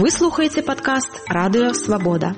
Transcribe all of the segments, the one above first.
Вы слухаєте падкаст Радыё Свабода.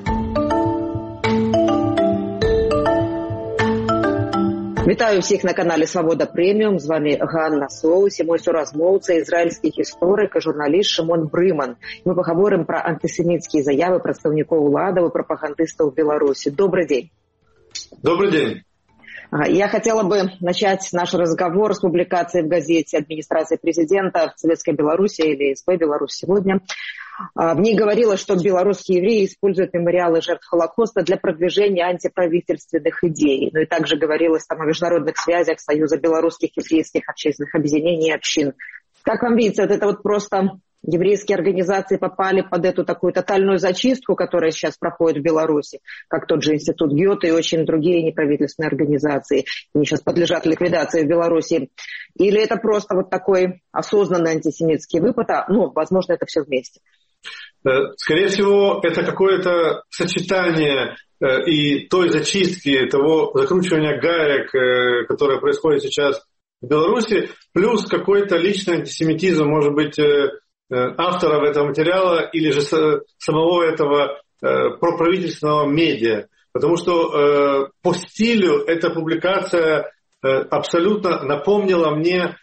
Вітаю ўсіх на канале Свабода Прэміум. З вами Ганна Соус і мой суразмоўца, ізраільскі гісторык і журналіст Шымон Брыман. Мы пагаворым пра антысеміцкія заявы прадстаўнікоў уладаў і прапагандыстаў Беларусі. Добрый день. Добрый день. Я хотела бы начать наш разговор с публикации в газете администрации президента Советской Беларуси или СП «Беларусь сегодня». В ней говорилось, что белорусские евреи используют мемориалы жертв Холокоста для продвижения антиправительственных идей. Ну и также говорилось там о международных связях Союза белорусских еврейских общественных объединений и общин. Как вам видится, это вот просто еврейские организации попали под эту такую тотальную зачистку, которая сейчас проходит в Беларуси, как тот же институт Гёте и очень другие неправительственные организации. Они сейчас подлежат ликвидации в Беларуси. Или это просто вот такой осознанный антисемитский выпад, возможно, это все вместе? Скорее всего, это какое-то сочетание и той зачистки, того закручивания гаек, которое происходит сейчас в Беларуси, плюс какой-то личный антисемитизм, может быть, авторов этого материала или же самого этого проправительственного медиа. Потому что по стилю эта публикация абсолютно напомнила мне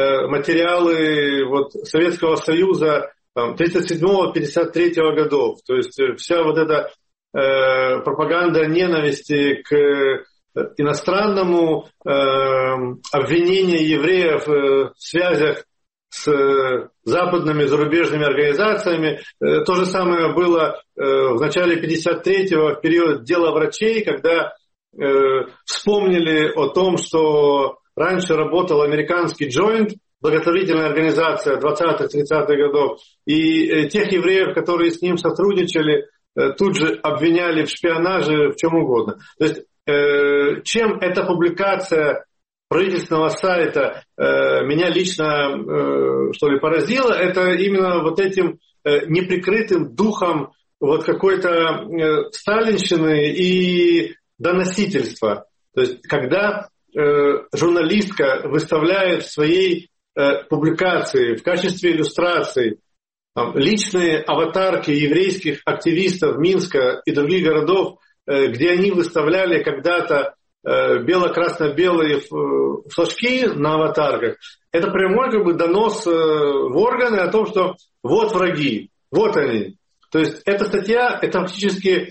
материалы Советского Союза 1937-1953 годов. То есть вся вот эта пропаганда ненависти к иностранному, обвинение евреев в связях с западными зарубежными организациями. То же самое было в начале 1953-го, в период дела врачей, когда вспомнили о том, что раньше работал американский Joint, благотворительная организация 20-30-х годов, и тех евреев, которые с ним сотрудничали, тут же обвиняли в шпионаже, в чем угодно. То есть чем эта публикация правительственного сайта меня лично, поразило, это именно вот этим неприкрытым духом какой-то сталинщины и доносительства. То есть когда журналистка выставляет в своей публикации в качестве иллюстраций личные аватарки еврейских активистов Минска и других городов, где они выставляли когда-то бело-красно-белые флажки на аватарках, это прямой донос в органы о том, что вот враги, вот они. То есть эта статья, это фактически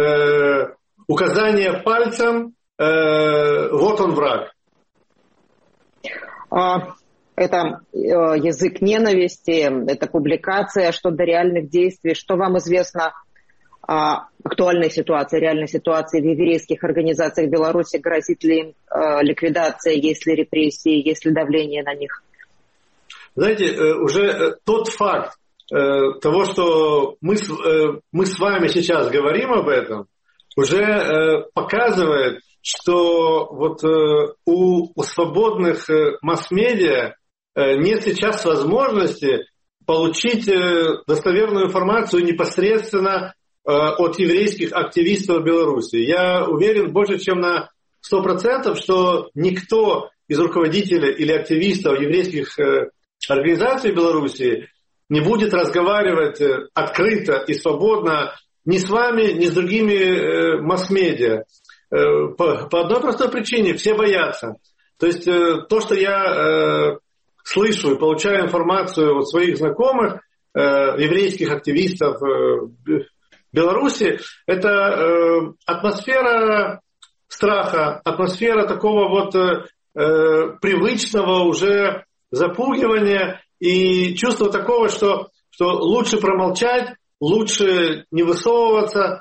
указание пальцем, вот он враг. Это язык ненависти, это публикация, что до реальных действий, что вам известно о актуальной ситуации, реальной ситуации в еврейских организациях Беларуси, грозит ли им ликвидация, есть ли репрессии, есть ли давление на них? Знаете, уже тот факт того, что мы с вами сейчас говорим об этом, уже показывает, что у свободных масс-медиа нет сейчас возможности получить достоверную информацию непосредственно от еврейских активистов в Беларуси. Я уверен больше, чем на 100%, что никто из руководителей или активистов еврейских организаций в Беларуси не будет разговаривать открыто и свободно ни с вами, ни с другими масс-медиа. По одной простой причине. Все боятся. То есть то, что я слышу и получаю информацию от своих знакомых, еврейских активистов Беларуси, это атмосфера страха, атмосфера такого привычного уже запугивания и чувство такого, что лучше промолчать, лучше не высовываться.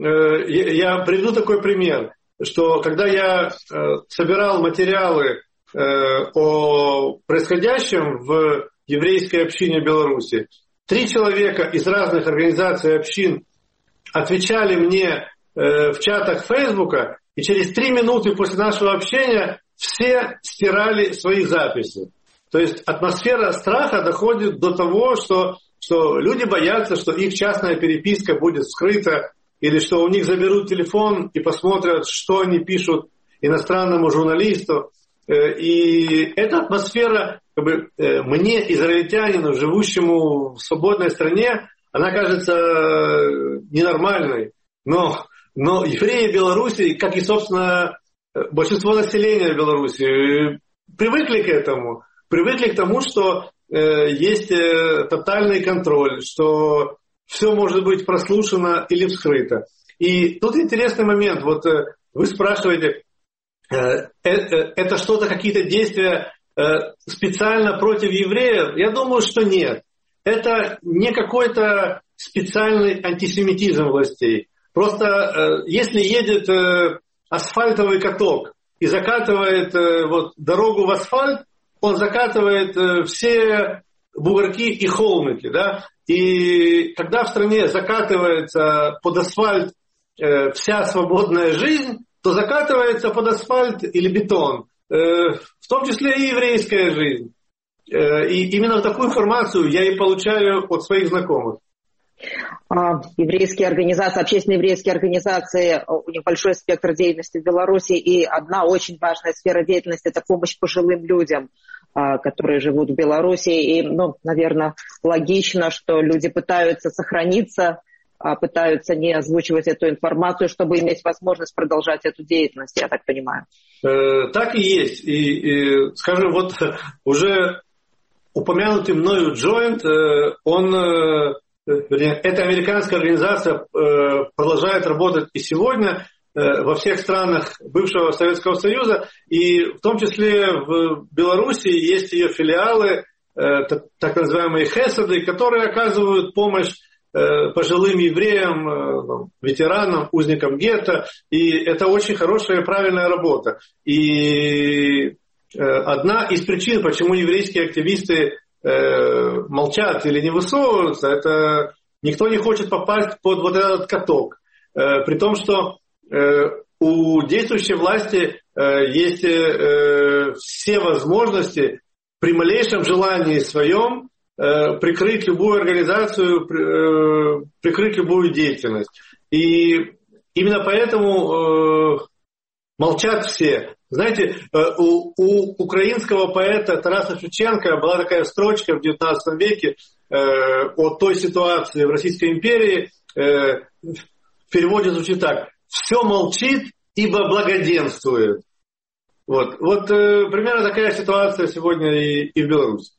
Я приведу такой пример, что когда я собирал материалы о происходящем в еврейской общине Беларуси, 3 человека из разных организаций общин отвечали мне в чатах Фейсбука, и через 3 минуты после нашего общения все стирали свои записи. То есть атмосфера страха доходит до того, что люди боятся, что их частная переписка будет скрыта, или что у них заберут телефон и посмотрят, что они пишут иностранному журналисту. И эта атмосфера, мне, израильтянину, живущему в свободной стране, она кажется ненормальной. Но евреи Беларуси, как и, собственно, большинство населения Беларуси, привыкли к этому. Привыкли к тому, что есть тотальный контроль, что все может быть прослушано или вскрыто. И тут интересный момент. Вот вы спрашиваете, это что-то, какие-то действия специально против евреев? Я думаю, что нет. Это не какой-то специальный антисемитизм властей. Просто если едет асфальтовый каток и закатывает дорогу в асфальт, он закатывает все бугорки и холмики. Да? И когда в стране закатывается под асфальт вся свободная жизнь, то закатывается под асфальт или бетон, в том числе и еврейская жизнь. И именно такую информацию я и получаю от своих знакомых. Еврейские организации, общественные еврейские организации, у них большой спектр деятельности в Беларуси, и одна очень важная сфера деятельности – это помощь пожилым людям, которые живут в Беларуси. И, наверное, логично, что люди пытаются сохраниться, пытаются не озвучивать эту информацию, чтобы иметь возможность продолжать эту деятельность, я так понимаю. Так и есть. И скажем, вот уже упомянутый мною Joint, эта американская организация продолжает работать и сегодня во всех странах бывшего Советского Союза, и в том числе в Беларуси есть ее филиалы, так называемые хесады, которые оказывают помощь пожилым евреям, ветеранам, узникам гетто, и это очень хорошая и правильная работа. И одна из причин, почему еврейские активисты молчат или не высовываются, это никто не хочет попасть под вот этот каток. При том, что у действующей власти есть все возможности при малейшем желании своем прикрыть любую организацию, прикрыть любую деятельность. И именно поэтому молчат все. Знаете, у украинского поэта Тараса Шевченко была такая строчка в XIX веке о той ситуации в Российской империи. В переводе звучит так: «Все молчит, ибо благоденствует». Вот примерно такая ситуация сегодня и в Беларуси.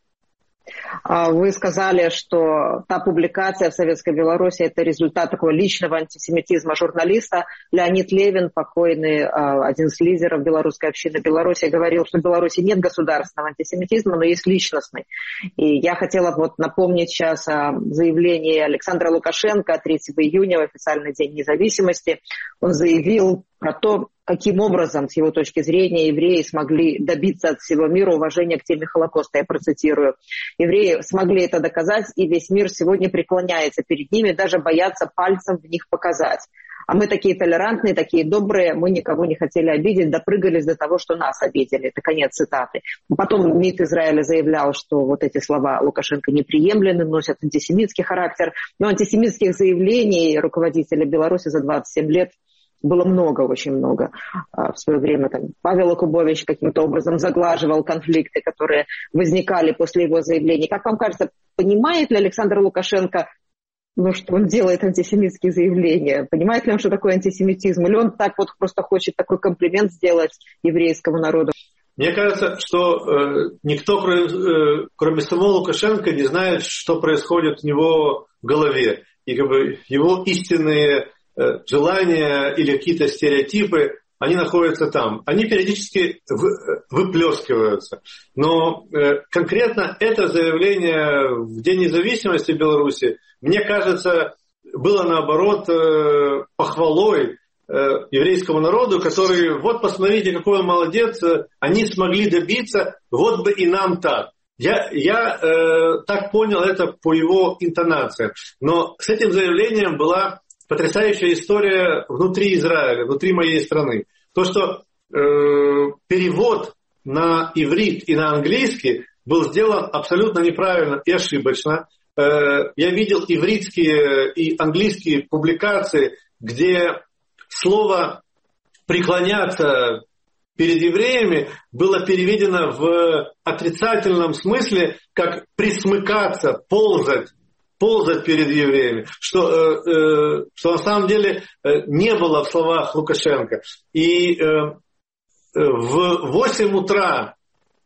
Вы сказали, что та публикация в Советской Беларуси – это результат такого личного антисемитизма журналиста. Леонид Левин, покойный, один из лидеров белорусской общины Беларуси, говорил, что в Беларуси нет государственного антисемитизма, но есть личностный. И я хотела напомнить сейчас о заявлении Александра Лукашенко 3 июня, в официальный день независимости. Он заявил про то, каким образом, с его точки зрения, евреи смогли добиться от всего мира уважения к теме Холокоста. Я процитирую. Евреи смогли это доказать, и весь мир сегодня преклоняется перед ними, даже боятся пальцем в них показать. А мы такие толерантные, такие добрые, мы никого не хотели обидеть, допрыгались до того, что нас обидели. Это конец цитаты. Потом МИД Израиля заявлял, что вот эти слова Лукашенко неприемлемы, носят антисемитский характер. Но антисемитских заявлений руководителя Беларуси за 27 лет было много, очень много. В свое время Павел Якубович каким-то образом заглаживал конфликты, которые возникали после его заявлений. Как вам кажется, понимает ли Александр Лукашенко, что он делает антисемитские заявления? Понимает ли он, что такое антисемитизм? Или он так просто хочет такой комплимент сделать еврейскому народу? Мне кажется, что никто, кроме самого Лукашенко, не знает, что происходит у него в голове. И его истинные желания или какие-то стереотипы, они находятся там. Они периодически выплескиваются. Но конкретно это заявление в День независимости Беларуси, мне кажется, было наоборот похвалой еврейскому народу, который, вот посмотрите, какой он молодец, они смогли добиться, вот бы и нам так. Я так понял это по его интонациям. Но с этим заявлением была потрясающая история внутри Израиля, внутри моей страны. То, что перевод на иврит и на английский был сделан абсолютно неправильно и ошибочно. Я видел ивритские и английские публикации, где слово «преклоняться перед евреями» было переведено в отрицательном смысле, как «присмыкаться», «ползать». ползать перед евреями, что на самом деле не было в словах Лукашенко. И в 8 утра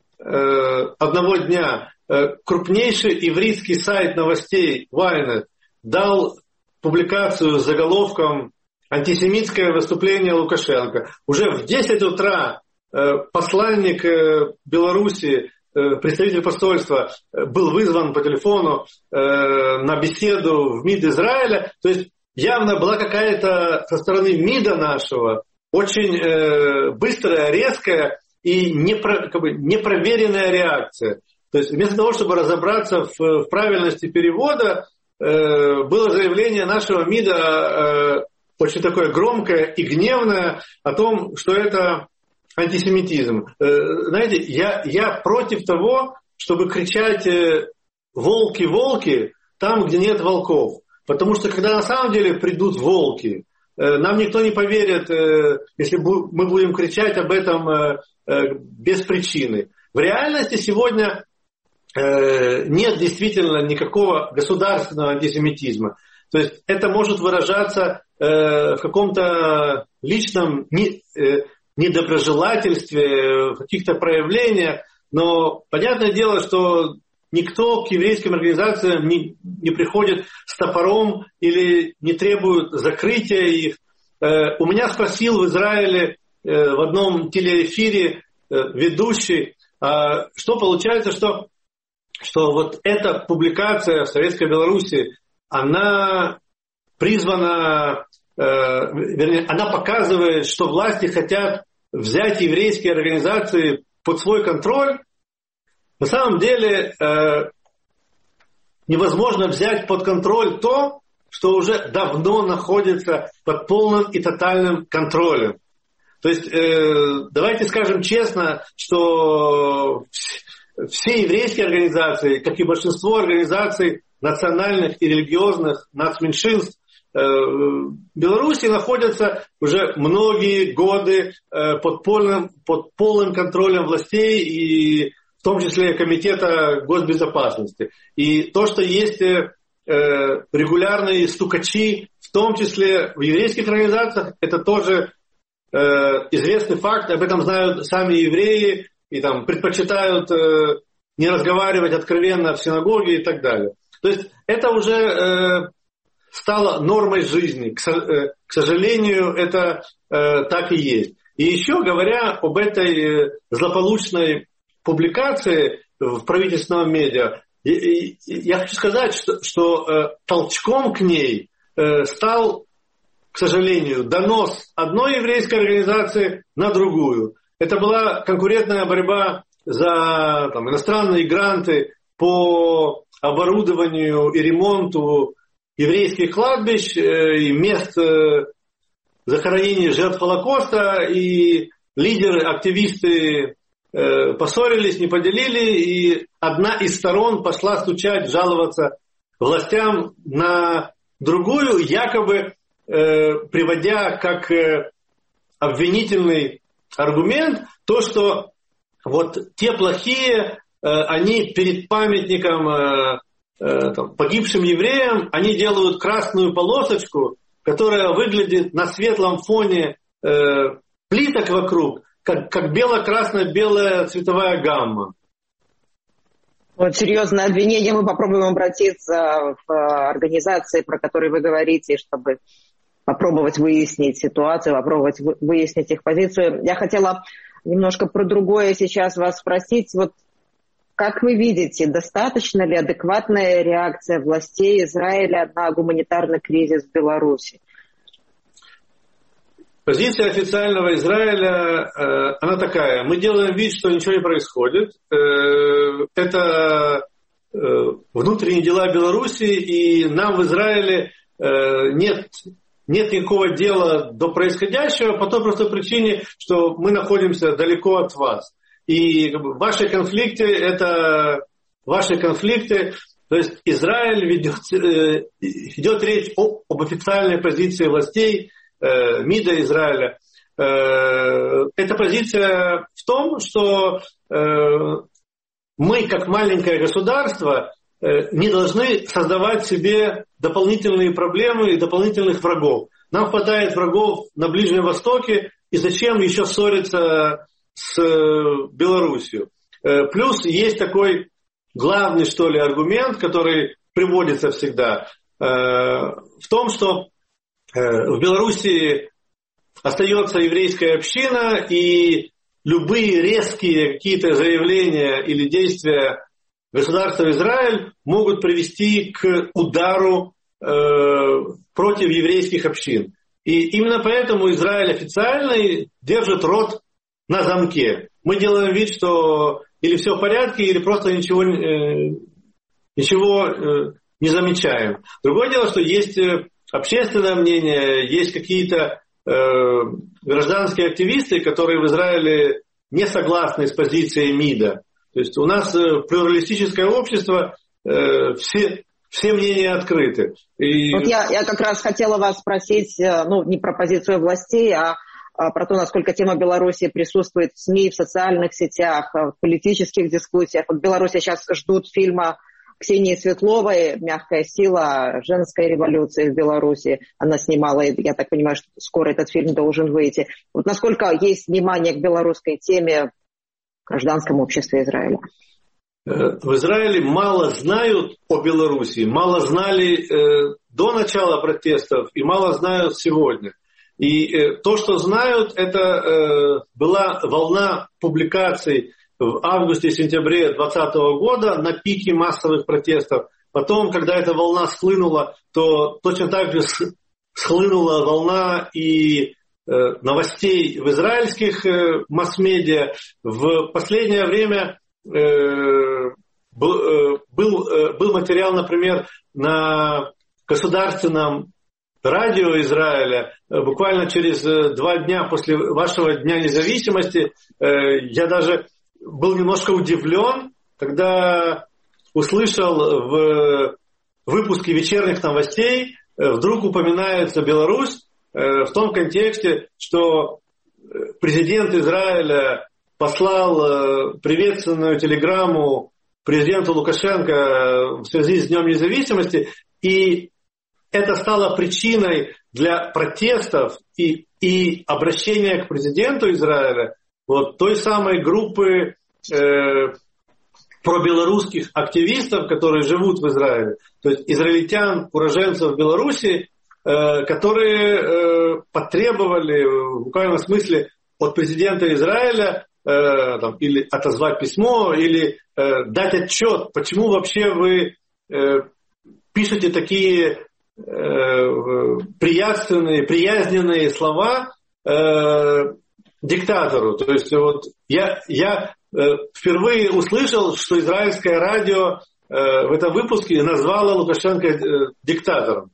одного дня крупнейший ивритский сайт новостей Ynet дал публикацию с заголовком «Антисемитское выступление Лукашенко». Уже в 10 утра посланник Беларуси, представитель посольства, был вызван по телефону на беседу в МИД Израиля. То есть явно была какая-то со стороны МИДа нашего очень быстрая, резкая и непроверенная реакция. То есть вместо того, чтобы разобраться в правильности перевода, было заявление нашего МИДа очень такое громкое и гневное о том, что это антисемитизм. Знаете, я против того, чтобы кричать «волки, волки» там, где нет волков. Потому что когда на самом деле придут волки, нам никто не поверит, если мы будем кричать об этом без причины. В реальности сегодня нет действительно никакого государственного антисемитизма. То есть это может выражаться в каком-то личном недоброжелательстве, в каких-то проявлениях, но понятное дело, что никто к еврейским организациям не приходит с топором или не требует закрытия их. У меня спросил в Израиле в одном телеэфире ведущий, что получается, что вот эта публикация в Советской Беларуси, она призвана, вернее, она показывает, что власти хотят взять еврейские организации под свой контроль. На самом деле невозможно взять под контроль то, что уже давно находится под полным и тотальным контролем. То есть давайте скажем честно, что все еврейские организации, как и большинство организаций национальных и религиозных нацменьшинств в Беларуси находятся уже многие годы под полным контролем властей и в том числе Комитета госбезопасности. И то, что есть регулярные стукачи, в том числе в еврейских организациях, это тоже известный факт, об этом знают сами евреи и там предпочитают не разговаривать откровенно в синагоге и так далее. То есть это уже стало нормой жизни. К сожалению, это так и есть. И еще говоря об этой злополучной публикации в правительственном медиа, я хочу сказать, что толчком к ней стал, к сожалению, донос одной еврейской организации на другую. Это была конкурентная борьба за иностранные гранты по оборудованию и ремонту еврейских кладбищ и мест захоронения жертв Холокоста. И лидеры, активисты поссорились, не поделили, и одна из сторон пошла стучать, жаловаться властям на другую, якобы приводя как обвинительный аргумент то, что вот те плохие, они перед памятником погибшим евреям, они делают красную полосочку, которая выглядит на светлом фоне плиток вокруг, как бело-красно-белая цветовая гамма. Вот серьезное обвинение. Мы попробуем обратиться в организации, про которые вы говорите, чтобы попробовать выяснить ситуацию, попробовать выяснить их позицию. Я хотела немножко про другое сейчас вас спросить. Вот как вы видите, достаточно ли адекватная реакция властей Израиля на гуманитарный кризис в Беларуси? Позиция официального Израиля, она такая. Мы делаем вид, что ничего не происходит. Это внутренние дела Беларуси, и нам в Израиле нет никакого дела до происходящего по той простой причине, что мы находимся далеко от вас. И ваши конфликты – это ваши конфликты. То есть Израиль идет речь об официальной позиции властей, МИДа Израиля. Эта позиция в том, что мы, как маленькое государство, не должны создавать себе дополнительные проблемы и дополнительных врагов. Нам хватает врагов на Ближнем Востоке, и зачем еще ссориться с Белоруссией? Плюс есть такой главный, что ли, аргумент, который приводится всегда, в том, что в Белоруссии остается еврейская община, и любые резкие какие-то заявления или действия государства Израиль могут привести к удару против еврейских общин. И именно поэтому Израиль официально держит рот на замке. Мы делаем вид, что или все в порядке, или просто ничего не замечаем. Другое дело, что есть общественное мнение, есть какие-то гражданские активисты, которые в Израиле не согласны с позицией МИДа. То есть у нас плюралистическое общество, все мнения открыты. И... Вот я как раз хотела вас спросить, не про позицию властей, а про то, насколько тема Беларуси присутствует в СМИ, в социальных сетях, в политических дискуссиях. Вот в Беларуси сейчас ждут фильма Ксении Светловой «Мягкая сила. Женская революция в Беларуси». Она снимала, и я так понимаю, что скоро этот фильм должен выйти. Вот насколько есть внимание к белорусской теме в гражданском обществе Израиля? В Израиле мало знают о Беларуси, мало знали до начала протестов и мало знают сегодня. И то, что знают, это была волна публикаций в августе-сентябре 2020 года на пике массовых протестов. Потом, когда эта волна схлынула, то точно так же схлынула волна и новостей в израильских масс-медиа. В последнее время был материал, например, на государственном радио Израиля. Буквально через 2 дня после вашего Дня независимости я даже был немножко удивлен, когда услышал в выпуске вечерних новостей, вдруг упоминается Беларусь в том контексте, что президент Израиля послал приветственную телеграмму президенту Лукашенко в связи с Днем независимости, и это стало причиной для протестов и обращения к президенту Израиля вот той самой группы пробелорусских активистов, которые живут в Израиле, то есть израильтян, уроженцев Беларуси, которые потребовали в буквальном смысле от президента Израиля или отозвать письмо, или дать отчет, почему вообще вы пишете такие приязненные слова диктатору. То есть вот я впервые услышал, что израильское радио в этом выпуске назвало Лукашенко диктатором.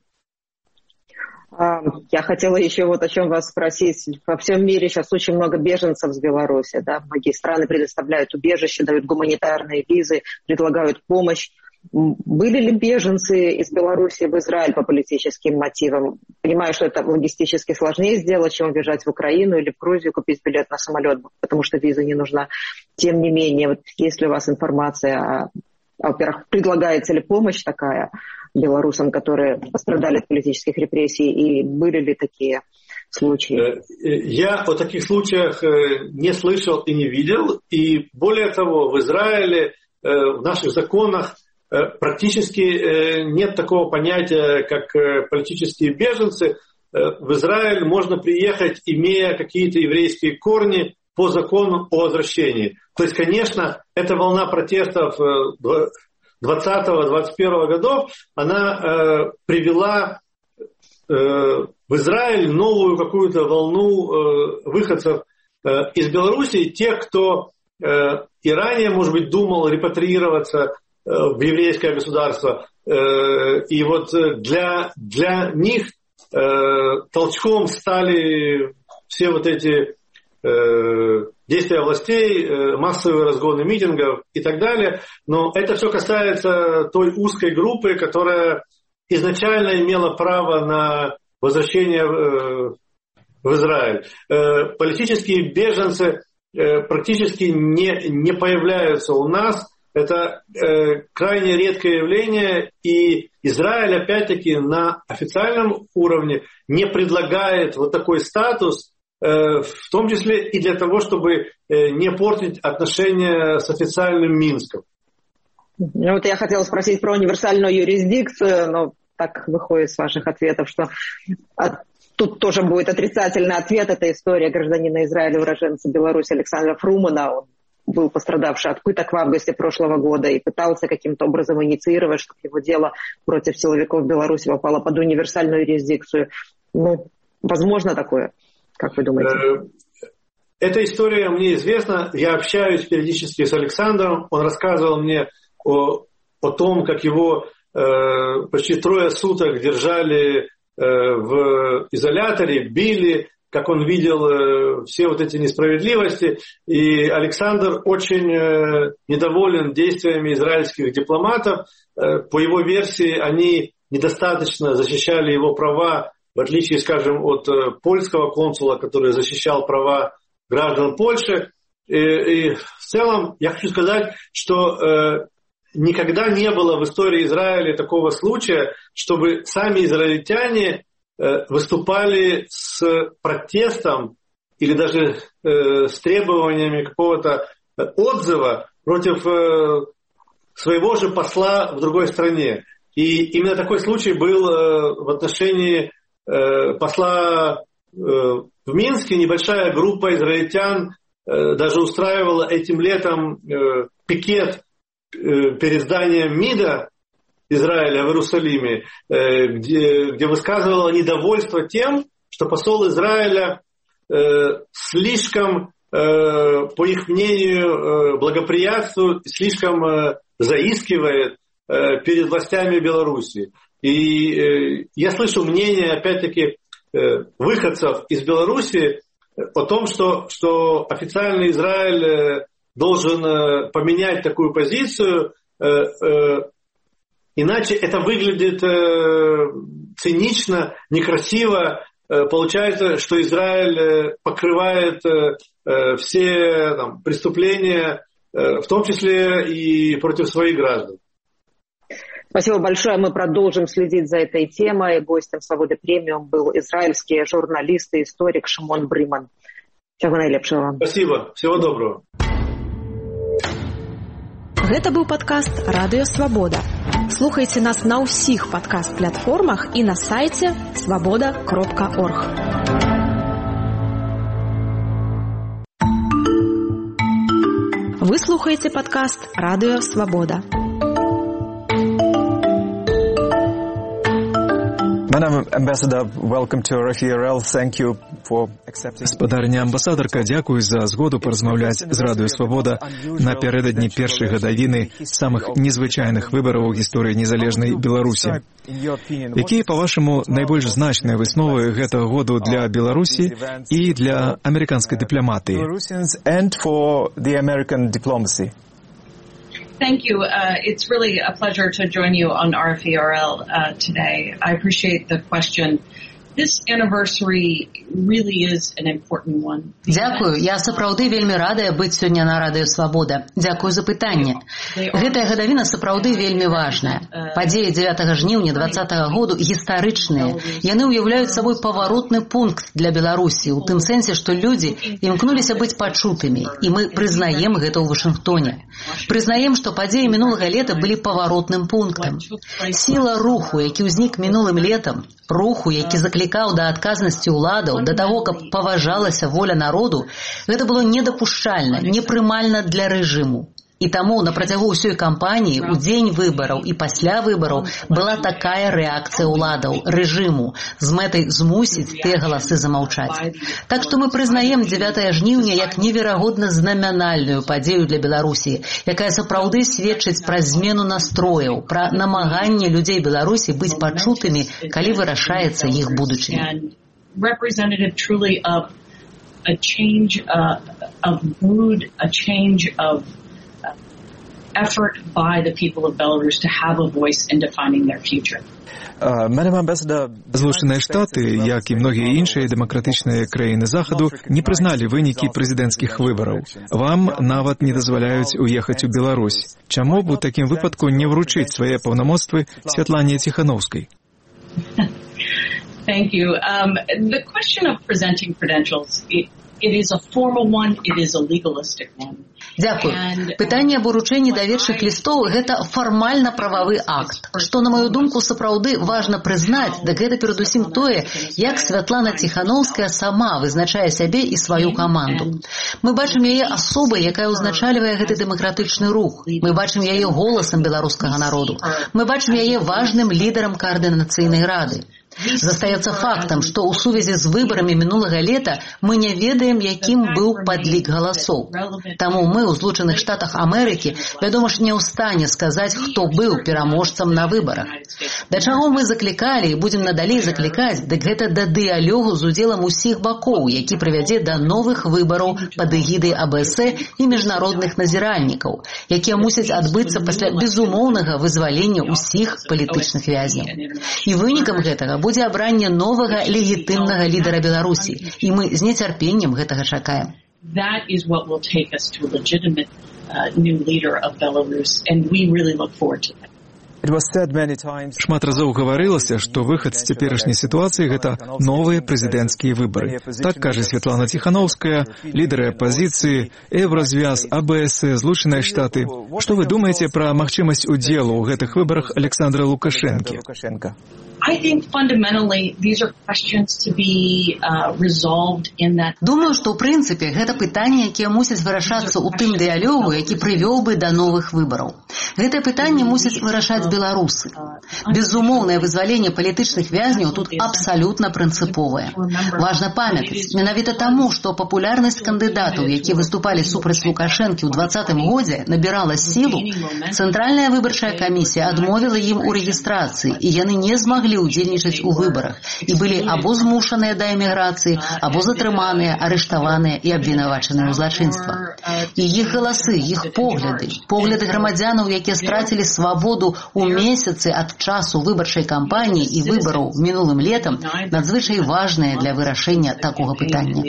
Я хотела еще вот о чем вас спросить. Во всем мире сейчас очень много беженцев с Беларуси. Да? Многие страны предоставляют убежище, дают гуманитарные визы, предлагают помощь. Были ли беженцы из Беларуси в Израиль по политическим мотивам? Понимаю, что это логистически сложнее сделать, чем бежать в Украину или в Грузию, купить билет на самолет, потому что виза не нужна. Тем не менее, вот есть ли у вас информация, во-первых, предлагается ли помощь такая белорусам, которые пострадали от политических репрессий, и были ли такие случаи? Я о таких случаях не слышал и не видел. И более того, в Израиле в наших законах практически нет такого понятия, как политические беженцы. В Израиль можно приехать, имея какие-то еврейские корни по закону о возвращении. То есть, конечно, эта волна протестов 2020-2021 годов, она привела в Израиль новую какую-то волну выходцев из Белоруссии, тех, кто и ранее, может быть, думал репатриироваться в еврейское государство. И вот для них толчком стали все вот эти действия властей, массовые разгоны митингов и так далее. Но это все касается той узкой группы, которая изначально имела право на возвращение в Израиль. Политические беженцы практически не появляются у нас. это крайне редкое явление, и Израиль, опять-таки, на официальном уровне не предлагает вот такой статус, в том числе и для того, чтобы не портить отношения с официальным Минском. Ну, вот я хотела спросить про универсальную юрисдикцию, но так выходит с ваших ответов, что тут тоже будет отрицательный ответ. Это история гражданина Израиля, уроженца Беларуси Александра Фрумана. Он был пострадавший от пыток в августе прошлого года и пытался каким-то образом инициировать, чтобы его дело против силовиков Беларуси попало под универсальную юрисдикцию. Ну, возможно такое? Как вы думаете? Эта история мне известна. Я общаюсь периодически с Александром. Он рассказывал мне о том, как его почти 3 суток держали в изоляторе, били, как он видел все вот эти несправедливости. И Александр очень недоволен действиями израильских дипломатов. По его версии, они недостаточно защищали его права, в отличие, скажем, от польского консула, который защищал права граждан Польши. И в целом я хочу сказать, что никогда не было в истории Израиля такого случая, чтобы сами израильтяне выступали с протестом или даже с требованиями какого-то отзыва против своего же посла в другой стране. И именно такой случай был в отношении посла в Минске. Небольшая группа израильтян даже устраивала этим летом пикет перед зданием МИДа Израиля в Иерусалиме, где высказывала недовольство тем, что посол Израиля слишком, по их мнению, благоприятствует, слишком заискивает перед властями Беларуси. И я слышу мнение, опять-таки, выходцев из Беларуси о том, что официальный Израиль должен поменять такую позицию, иначе это выглядит цинично, некрасиво. Получается, что Израиль покрывает все преступления, в том числе и против своих граждан. Спасибо большое. Мы продолжим следить за этой темой. Гостем «Свободы премиум» был израильский журналист и историк Шимон Бриман. Всего наилепшего. Спасибо. Всего доброго. Гэта быў падкаст «Радыё Свабода». Слухайце нас на ўсіх падкаст-платформах і на сайце свабода.орг. Вы слухаеце падкаст «Радыё Свабода». Спадарня амбасадарка, дзякуй за згоду паразмаўляць з Радыё Свабода напярэдадні першай гадавіны самых незвычайных выбараў у гісторыі незалежнай Беларусі. Якія, па-вашаму, найбольш значныя высновы гэтага году для Беларусі і для амерыканскай дыпламатыі? Thank you. It's really a pleasure to join you on RFERL today. I appreciate the question. This anniversary really is an important one. Дзякую. Я сапраўды вельмі радая быць сёння на Радыё Свабода. Дзякую за пытанне. Гэтая гадавіна сапраўды вельмі важная. Падзеі 9 жніўня 2020 году гістарычныя. Яны ўяўляюць сабой паваротны пункт для Беларусі, у тым сэнсе, што людзі імкнуліся быць пачутымі, і мы прызнаем гэта ў Вашынгтоне. Прызнаем, што падзеі мінулага лета былі паваротным пунктам. Сіла руху, які ўзнік мінулым летам, руху, які заклікаў да адказнасці ўладаў, да таго, каб паважалася воля народу, гэта было недапушчальна, непрымальна для рэжыму. І таму на працягу ўсёй кампаніі, у дзень выбараў і пасля выбараў была такая рэакцыя ўладаў, рэжыму, з мэтай змусіць тыя галасы замаўчаць. Так што мы прызнаем 9 жніўня як неверагодна знамянальную падзею для Беларусі, якая сапраўды сведчыць пра змену настрояў, пра намаганне людзей Беларусі быць пачутымі, калі вырашаецца іх будучыня. Representative truly of a change of mood, a change of effort by the people of Belarus to have a voice in defining their future. Злучаныя Штаты, як і многія іншыя дэмакратычныя краіны Захаду, не прызналі вынікі прэзідэнцкіх выбараў. Вам нават не дазваляюць уехаць у Беларусь. Чаму б у такім выпадку не вручыць свае паўнамоцтвы Святлане Тихановскай? Thank you. The question of presenting credentials, it is a formal one, it is a legalistic one. Дзякуй. Пытанне аб уручэнні даверчых лістоў – гэта фармальна-прававы акт. Што, на маю думку, сапраўды важна прызнаць, дык гэта перадусім тое, як Святлана Тихановская сама вызначае сябе і сваю каманду. Мы бачым яе асобай, якая ўзначальвае гэты дэмакратычны рух. Мы бачым яе голасам беларускага народу. Мы бачым яе важным лідарам каардынацыйнай рады. Застаецца фактам, што ў сувязі з выбарамі мінулага лета мы не ведаем, якім быў падлік галасоў. Таму мы ў Злучаных Штатах Амерыкі, вядома ж, не ў стане сказаць, хто быў пераможцам на выбарах. Да чаго мы заклікалі і будзем надалей заклікаць, дык гэта да дыялогу з удзелам усіх бакоў, які прывядзе да новых выбараў пад эгідай АБС і міжнародных назіральнікаў, якія мусяць адбыцца пасля безумоўнага вызвалення ўсіх палітычных вязняў. І вынікам гэтага будзе абранне новага легітымнага лідара Беларусі, і мы з нецярпеннем гэтага чакаем. That is what will take us to a legitimate new leader of Belarus, and we really look forward to that. Шмат разоў гаварылася, што выхад з цяперашняй сітуацыі – гэта новыя прэзідэнцкія выбары. Так кажа Святлана Тихановская, лідары апазіцыі, Еўразвяз, АБС, Злучаныя Штаты. Што вы думаеце пра магчымасць удзелу ў гэтых выбарах Александра Лукашэнкі? I think fundamentally these are questions to be resolved in that. Думаю, што ў прынцыпе гэта пытанні, якія мусяць вырашацца ў тым дыялогу, які прывёў бы да новых выбараў. Гэтае пытанне мусяць вырашаць беларусы. Безумоўнае вызваленне палітычных вязняў тут абсалютна прынцыповае. Важна памятаць, менавіта таму, што папулярнасць кандыдатаў, якія выступалі супраць Лукашэнкі ў 2020 годзе, набірала сілу, Цэнтральная выбарчая камісія адмовіла ім у рэгістрацыі, і яны не змаглі удзельнічаць у выбарах і былі або змушаныя да эміграцыі, або затрыманыя, арыштаваныя і абвінавачаныя ў злачынствах. І іх галасы, іх погляды грамадзянаў, якія страцілі свабоду ў месяцы ад часу выбарчай кампаніі і выбараў мінулым летам, надзвычай важныя для вырашэння такога пытання.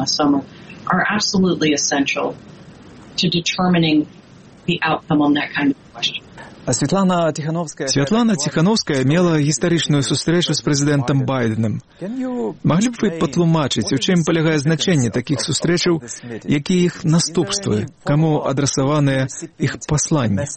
Святлана Тихановская мела гістарычную сустрэчу з прэзідэнтам Байденом. Маглі б вы патлумачыць, у чым палягае значэнне такіх сустрэчаў, якія іх наступствы, каму адрасаваныя іх пасланні?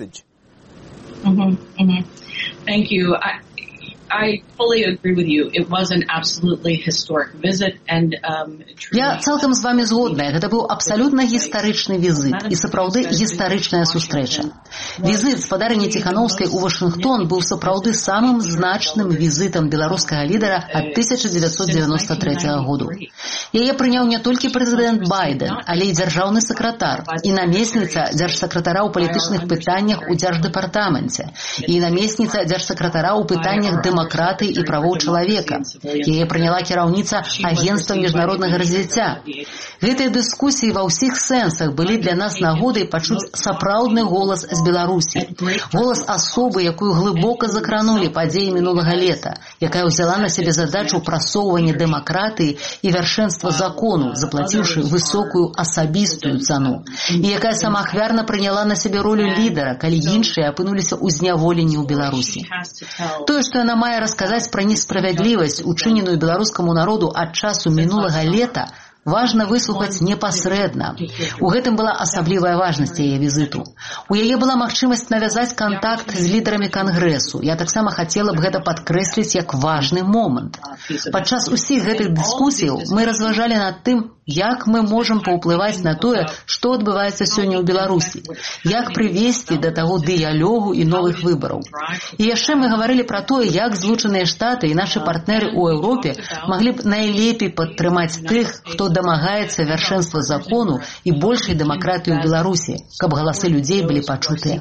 Thank you. I fully agree with you. It was an absolutely historic visit and Я цалкам з вами згодная. Гэта быў абсалютна гістарычны візит і сапраўды гістарычная сустрэча. Візит спадарыні Тихановскай у Вашынгтон быў сапраўды самым значным візітам беларускага лідара ад 1993 году. Яе прыняў не толькі прэзідэнт Байден, але і дзяржаўны сакратар, і намесніца дзяржсакратара ў палітычных пытаннях у дзярждэпартаменце, і намесніца дзяржсакратара ў пытаннях дэмакратыі і правоў чалавека. Яе прыняла кіраўніца Агенцтва міжнароднага развіцця. Гэтыя дыскусіі ва ўсіх сэнсах былі для нас нагодай пачуць сапраўдны голас з Беларусі. Голас асобы, якую глыбока закранулі падзеі мінулага лета, якая ўзяла на сябе задачу прасоўвання дэмакратыі і вяршэнства закону, заплаціўшы высокую асабістую цану, і якая самаахвярна прыняла на сябе ролю лідара, калі іншыя апынуліся ў зняволенні ў Беларусі. Тое, што яна мае расказаць пра несправядлівасць, учыненую беларускаму народу ад часу мінулага лета, важна выслухаць непасрэдна. У гэтым была асаблівая важнасць яе візіту. У яе была магчымасць навязаць кантакт з лідарамі кангрэсу. Я таксама хацела б гэта падкрэсліць як важны момант. Падчас усіх гэтых дыскусіяў мы разважалі над тым, як мы можам паўплываць на тое, што адбываецца сёння ў Беларусі, як прывесці да таго дыялогу і новых выбараў. І яшчэ мы гаварылі пра тое, як Злучаныя Штаты і нашы партнеры ў Еўропе маглі б найлепей падтрымаць тых, хто дамагаецца вяршэнства закону і большай дэмакратыі ў Беларусі, каб галасы людзей былі пачутыя.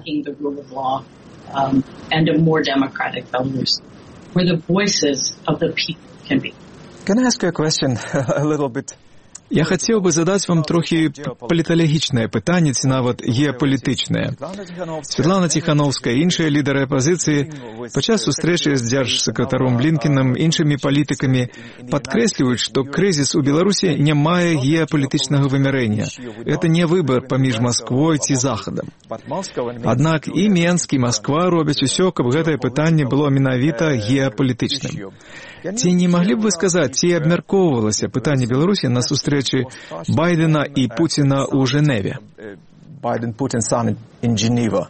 Can I ask you a question a little bit Я хацеў бы задаць вам трохі паліталагічнае пытанне, ці нават геапалітычнае. Святлана Ціхановская і іншыя лідары апазіцыі падчас сустрэчы з дзяржсакратаром Блінкенам, іншымі палітыкамі падкрэсліваюць, што крызіс у Беларусі не мае геапалітычнага вымярэння. Гэта не выбар паміж Масквой ці Захадам. Аднак і Менск, і Масква робяць усё, каб гэтае пытанне было менавіта геапалітычным. Ці не маглі б вы сказаць, ці абмяркоўвалася пытанне Беларусі на сустрэчы Байдена і Пуціна ў Жэневе? Biden-Putin summit in Geneva.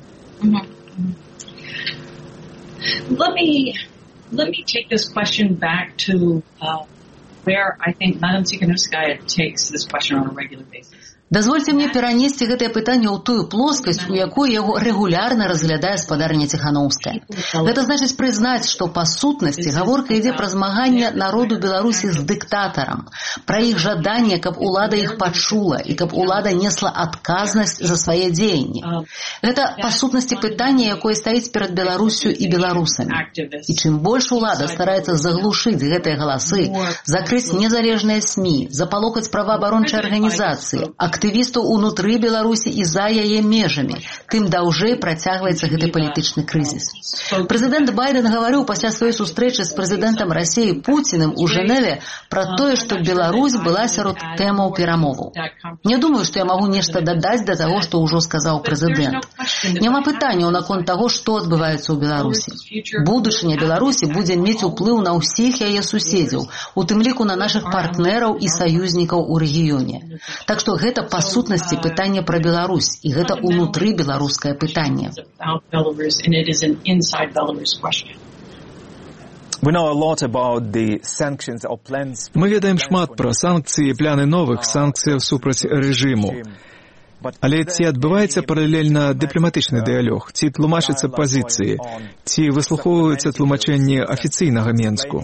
Let me take this question back to where I think Madam Tikhanovskaya takes this question on a regular basis. Дазвольце мне перанесці гэтае пытанне ў тую плоскасць, у якой яго рэгулярна разглядае спадарня Ціхановская. Гэта значыць прызнаць, што па сутнасці гаворка ідзе пра змаганне народу Беларусі з дыктатарам, пра іх жаданне, каб улада іх пачула і каб улада несла адказнасць за свае дзеянні. Гэта па сутнасці пытанне, якое стаіць перад Беларусю і беларусамі. І чым больш улада стараецца заглушыць гэтыя галасы, закрыць незалежныя СМІ, запалохаць праваабарончыя арганізацыі, актывістаў унутры Беларусі і за яе межамі, тым даўжэй працягваецца гэты палітычны крызіс. Прэзідэнт Байден гаварыў пасля сваёй сустрэчы з прэзідэнтам Расіі Пуціным у Жэневе пра тое, што Беларусь была сярод тэмаў перамоваў. Не думаю, што я магу нешта дадаць да таго, што ўжо сказаў прэзідэнт. Няма пытанняў наконт таго, што адбываецца ў Беларусі. Будучыня Беларусі будзе мець уплыў на ўсіх яе суседзяў, у тым ліку на нашых партнераў і саюзнікаў у рэгіёне. Так што гэта па сутнасці пытанне пра Беларусь, і гэта ўнутры беларускае пытанне. Мы ведаем шмат пра санкцыі і пляны новых санкцыяў супраць рэжыму. Але ці адбываецца паралельна дыпламатычны дыялог, ці тлумачацца пазіцыі, ці выслухоўваюцца тлумачэнні афіцыйнага Менску?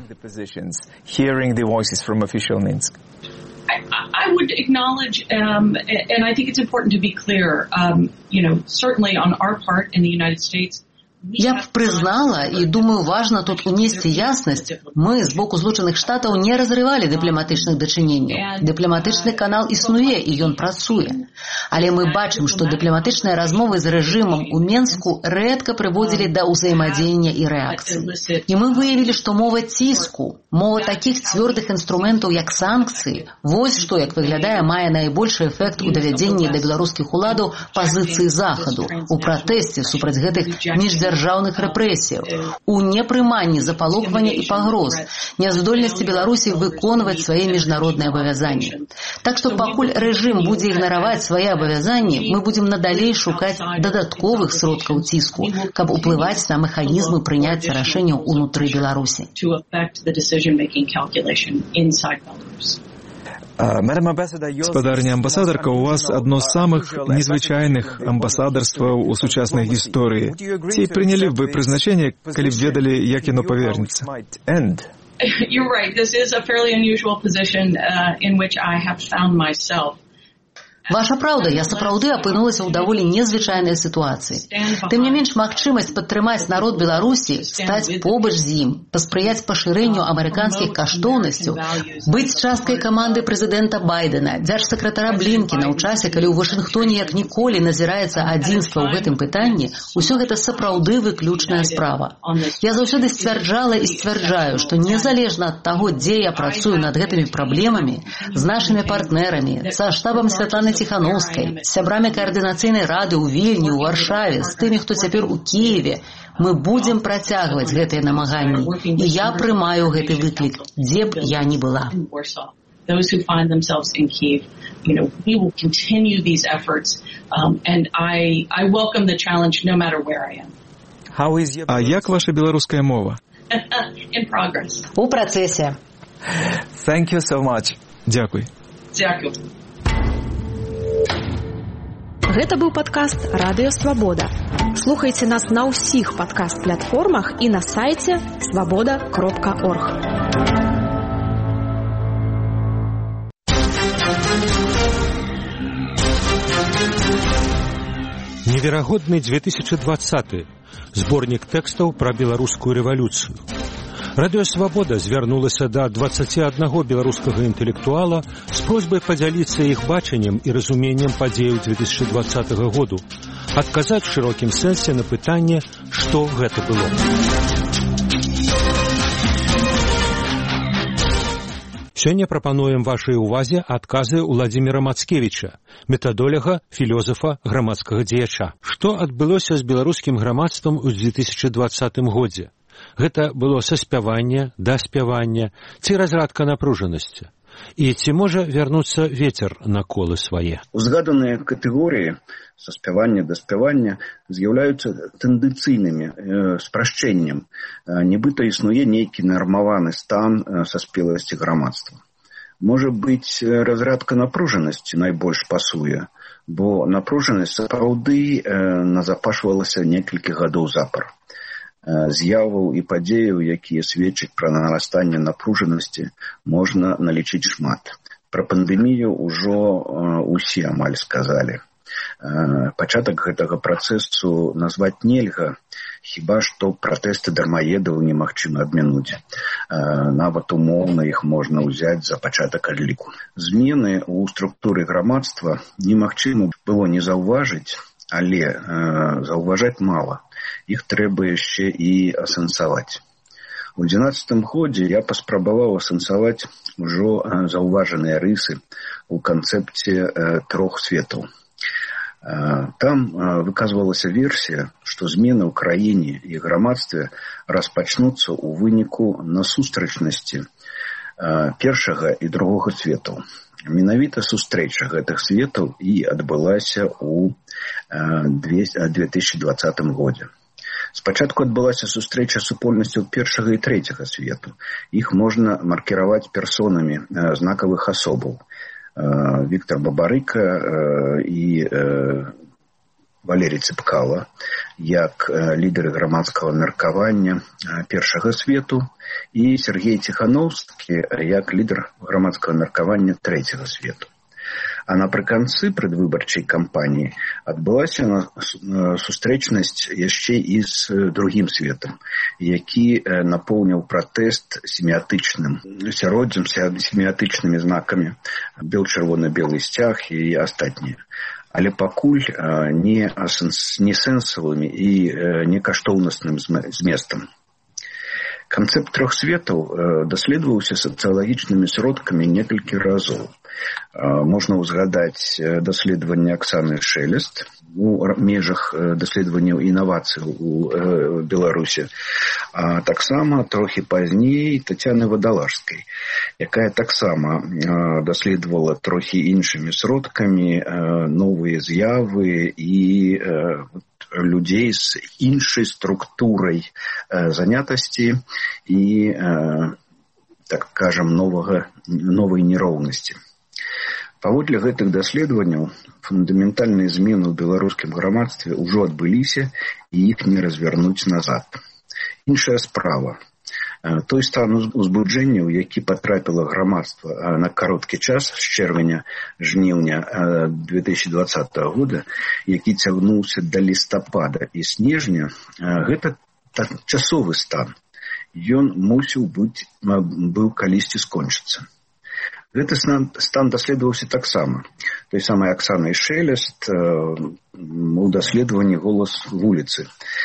I would acknowledge, and I think it's important to be clear, certainly on our part in the United States, Я б прызнала, і думаю, важна тут унесці яснасць, мы з боку Злучаных Штатаў не разрывалі дыпламатычных дачыненняў. Дыпламатычны канал існуе, і ён працуе. Але мы бачым, што дыпламатычныя размовы з рэжымам у Менску рэдка прыводзілі да ўзаемадзеяння і рэакцыі. І мы выявілі, што мова ціску, мова такіх цвёрдых інструментаў, як санкцыі, вось што, як выглядае, мае найбольшы эфект у давядзенні да беларускіх уладаў пазіцыі Захаду у пратэсце супраць гэтых міждзяржаўных рэпрэсіяў, у непрыманні запалохвання і пагроз, няздольнасці Беларусі выконваць свае міжнародныя абавязанні. Так што пакуль рэжым будзе ігнараваць свае абавязанні, мы будзем надалей шукаць дадатковых сродкаў ціску, каб уплываць на механізмы прыняцця рашэнняў унутры Беларусі. Спадарня амбасадарка, у вас адно з самых незвычайных амбасадарстваў у сучаснай гісторыі. Ці прынялі б вы прызначэнне, калі б ведалі, як яно павернецца? You're right. This is a fairly unusual position in which I have found myself. Ваша праўда, я сапраўды апынулася ў даволі незвычайнай сітуацыі. Тым не менш, магчымасць падтрымаць народ Беларусі, стаць побач з ім, паспрыяць пашырэнню амерыканскіх каштоўнасцяў, быць часткай каманды прэзідэнта Байдена, дзяржсакратара Блінкена ў часе, калі ў Вашынгтоне як ніколі назіраецца адзінства ў гэтым пытанні, усё гэта сапраўды выключная справа. Я заўсёды сцвярджала і сцвярджаю, што незалежна ад таго, дзе я працую над гэтымі праблемамі, з нашымі партнерамі, са штабам Святланы Ціхановскай, з сябрамі каардынацыйнай рады ў Вільні, ў Варшаве, з тымі, хто цяпер у Кіеве, мы будзем працягваць гэтыя намаганні. І я прымаю гэты выклік, дзе б я ні была. Those who find themselves in Kyiv, we will continue these efforts, and I welcome the challenge no matter where I am. А як ваша беларуская мова? In progress. У працэсе. Thank you so much. Дзякуй. Дзякуй. Гэта быў падкаст «Радыё Свабода». Слухайце нас на ўсіх падкаст-платформах і на сайце svaboda.org. Неверагодны 2020. Зборнік тэкстаў пра беларускую рэвалюцыю. Радыё Свабода звярнулася да 21 беларускага інтэлектуала з просьбай падзяліцца іх бачаннем і разуменнем падзеяў 2020 году, адказаць у шырокім сэнсе на пытанне, што гэта было. Сёння прапануем вашай увазе адказы Уладзіміра Мацкевіча, метадоляга, філёзафа, грамадскага дзеяча. Што адбылося з беларускім грамадствам у 2020 годзе? Гэта было саспяванне, даспяванне ці разрадка напружанасці? І ці можа вярнуцца вецер на колы свае? Узгаданыя катэгорыі саспявання, даспявання з'яўляюцца тэндэнцыйнымі спрашчэннем. Нібыта існуе нейкі нармаваны стан саспеласці грамадства. Можа быць, разрадка напружанасці найбольш пасуе, бо напружанасць сапраўды назапашвалася некалькі гадоў запар. З'яваў і падзеяў, якія сведчаць пра нарастанне напружанасці, можна налічыць шмат. Пра пандэмію ўжо усе амаль сказалі. Пачатак гэтага працэсу назваць нельга, хіба што пратэсты дармаедаў немагчыма адмінуць. Нават умоўна іх можна ўзяць за пачатак адліку. Змены ў структуры грамадства немагчыма было не заўважыць, але заўважаць мала. Іх трэба яшчэ і асэнсаваць. У 2011 годзе я паспрабаваў асэнсаваць ужо заўважаныя рысы ў канцэпце трох светаў. Там выказвалася версія, што змены ў краіне і грамадстве распачнуцца ў выніку насустрэчнасці першага і другога светаў. Менавіта сустрэча гэтых светаў і адбылася ў 2020 годзе. Спачатку адбылася сустрэча супольнасцяў першага і трэцяга свету. Іх можна маркіраваць персонамі знакавых асобаў. Віктор Бабарыка і Валерій Цыпкала як лідары грамадскага меркавання першага свету і Сергей Ціхановскі як лідар грамадскага меркавання трэцяга свету. А напрыканцы прадвыбарчай кампаніі адбылася сустрэчнасць яшчэ і з другім светам, які напоўніў пратэст семіятычным асяроддзем, семіятычнымі знакамі, бел-чырвона-белы сцяг і астатнія. Але пакуль не сэнсавымі і не каштоўнасным зместам. Канцэпт трох светаў даследаваўся сацыялагічнымі сродкамі некалькі разоў. Можна ўзгадаць даследаванне Аксаны Шэлест у межах даследаванняў інавацый у Беларусі, а таксама трохі пазней Тацяны Вадалажскай, якая таксама даследавала трохі іншымі сродкамі новыя з'явы і людзей з іншай структурай занятасці і, так кажам, новай нероўнасці. Паводле гэтых даследаванняў фундаментальныя змены ў беларускім грамадстве ўжо адбыліся і іх не развярнуць назад. Іншая справа. Той стан узбуджэння, у які патрапіла грамадства на кароткі час з чэрвеня-жніўня 2020 года, які цягнуўся да лістапада і снежня, гэта часовы стан. Ён мусіў быў калісьці скончыцца. Гэты стан даследаваўся таксама. Той самай Аксанай Шэлест у даследаванні «Голас вуліцы».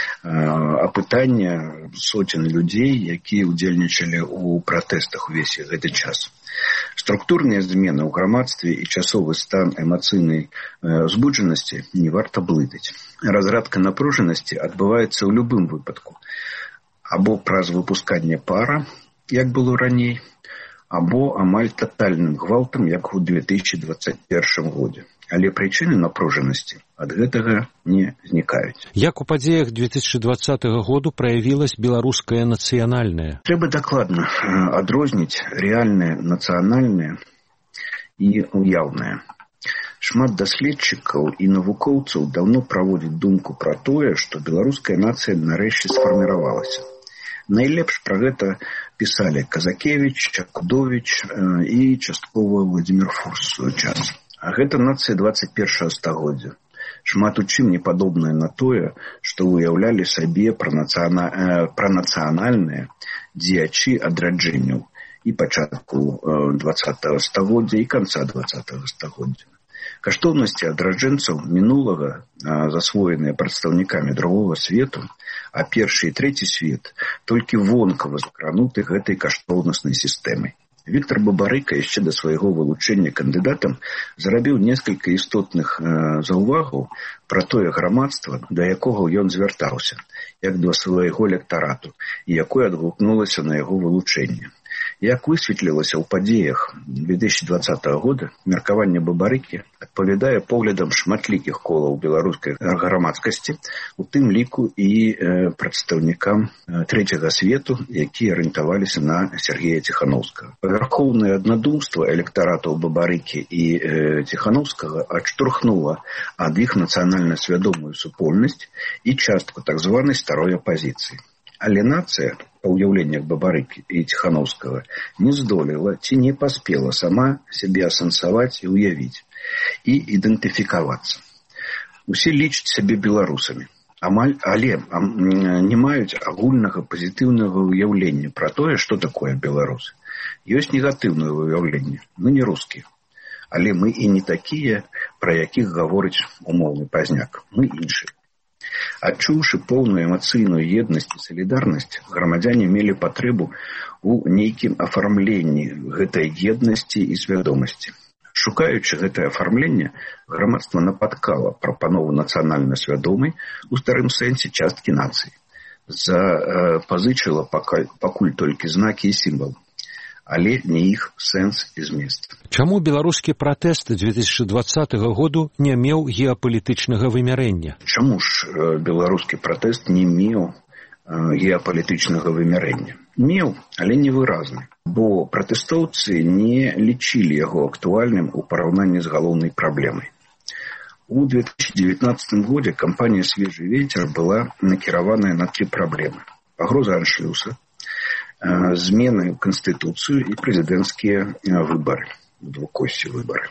Апытання соцень людзей, якія ўдзельнічалі ў пратэстах увесь гэты час. Структурныя змены ў грамадстве і часовы стан эмацыйнай узбуджанасці не варта блытаць. Разрадка напружанасці адбываецца ў любым выпадку. Або праз выпусканне пара, як было раней, або амаль татальным гвалтам, як у 2021 годзе. Але прычыны напружанасці ад гэтага не знікаюць. Як у падзеях 2020 году праявілась беларуская нацыянальная? Трэба дакладна адрозніць рэальнае нацыянальнае і уяўнае. Шмат даследчыкаў і навукоўцаў даўно праводзяць думку пра тое, што беларуская нацыя нарэшце сфарміравалася. Найлепш пра гэта пісалі Казакевіч, Чакудовіч і часткова Владзімір Фурс у свой час. А гэта нацыя 21 стагоддзя. Шмат у чым не падобнае на тое, што уяўлялі сабе пра нацыянальнае дзеячы адраджэнняў і пачатку 20-го стагоддзя і канца 20-го стагоддзя. Каштоўнасці адраджэнцаў мінулага, засвоеныя прадстаўнікамі другога свету, а першы і трэці свет толькі вонкава закрануты гэтай каштоўнаснай сістэмай. Віктор Бабарыка яшчэ да свайго вылучэння кандыдатам зрабіў некалькі істотных заўвагаў пра тое грамадства, да якога ён звяртаўся, як да свайго электарату, і якое адгукнулася на яго вылучэнне. Як высветлілася ў падзеях 2020 года, меркаванне Бабарыкі адпавядае поглядам шматлікіх колаў беларускай грамадскасці, у тым ліку і прадстаўнікам трэцяга свету, якія арыентаваліся на Сергея Ціханаўскага. Павярхоўнае аднадумства электаратаў Бабарыкі і Ціханаўскага адштурхнула ад іх нацыянальна-свядомую супольнасць і частку так званай старой апазіцыі. Але нацыя, па ўяўленнях Бабарыкі і Ціханаўскага, не здолела ці не паспела сама сябе асэнсаваць і ўявіць, і ідэнтыфікавацца. Усе лічаць сябе беларусамі, але не маюць агульнага пазітыўнага ўяўлення пра тое, што такое беларусы. Ёсць негатыўнае ўяўленне, мы не рускія, але мы і не такія, пра якіх гаворыць умоўны пазняк, мы іншыя. Адчуўшы поўную эмацыйную еднасць і салідарнасць, грамадзяне мелі патрэбу ў нейкім афармленні гэтай еднасці і свядомасці. Шукаючы гэтае афармленне, грамадства напаткала прапанову нацыянальна свядомай у старым сэнсе часткі нацыі. Запазычыла пакуль толькі знакі і сімвалы, але не іх сэнс і змест. Чаму беларускі пратэст 2020 году не меў геапалітычнага вымярэння? Чаму ж беларускі пратэст не меў геапалітычнага вымярэння? Меў, але невыразны, бо пратэстоўцы не лічылі яго актуальным у параўнанні з галоўнай праблемай. У 2019 годзе кампанія «Свежий ветер» была накіраваная на 3 праблемы. Пагроза аншлюса, змены ў Канстытуцыю і прэзідэнцкія выбары, двукосці выбары.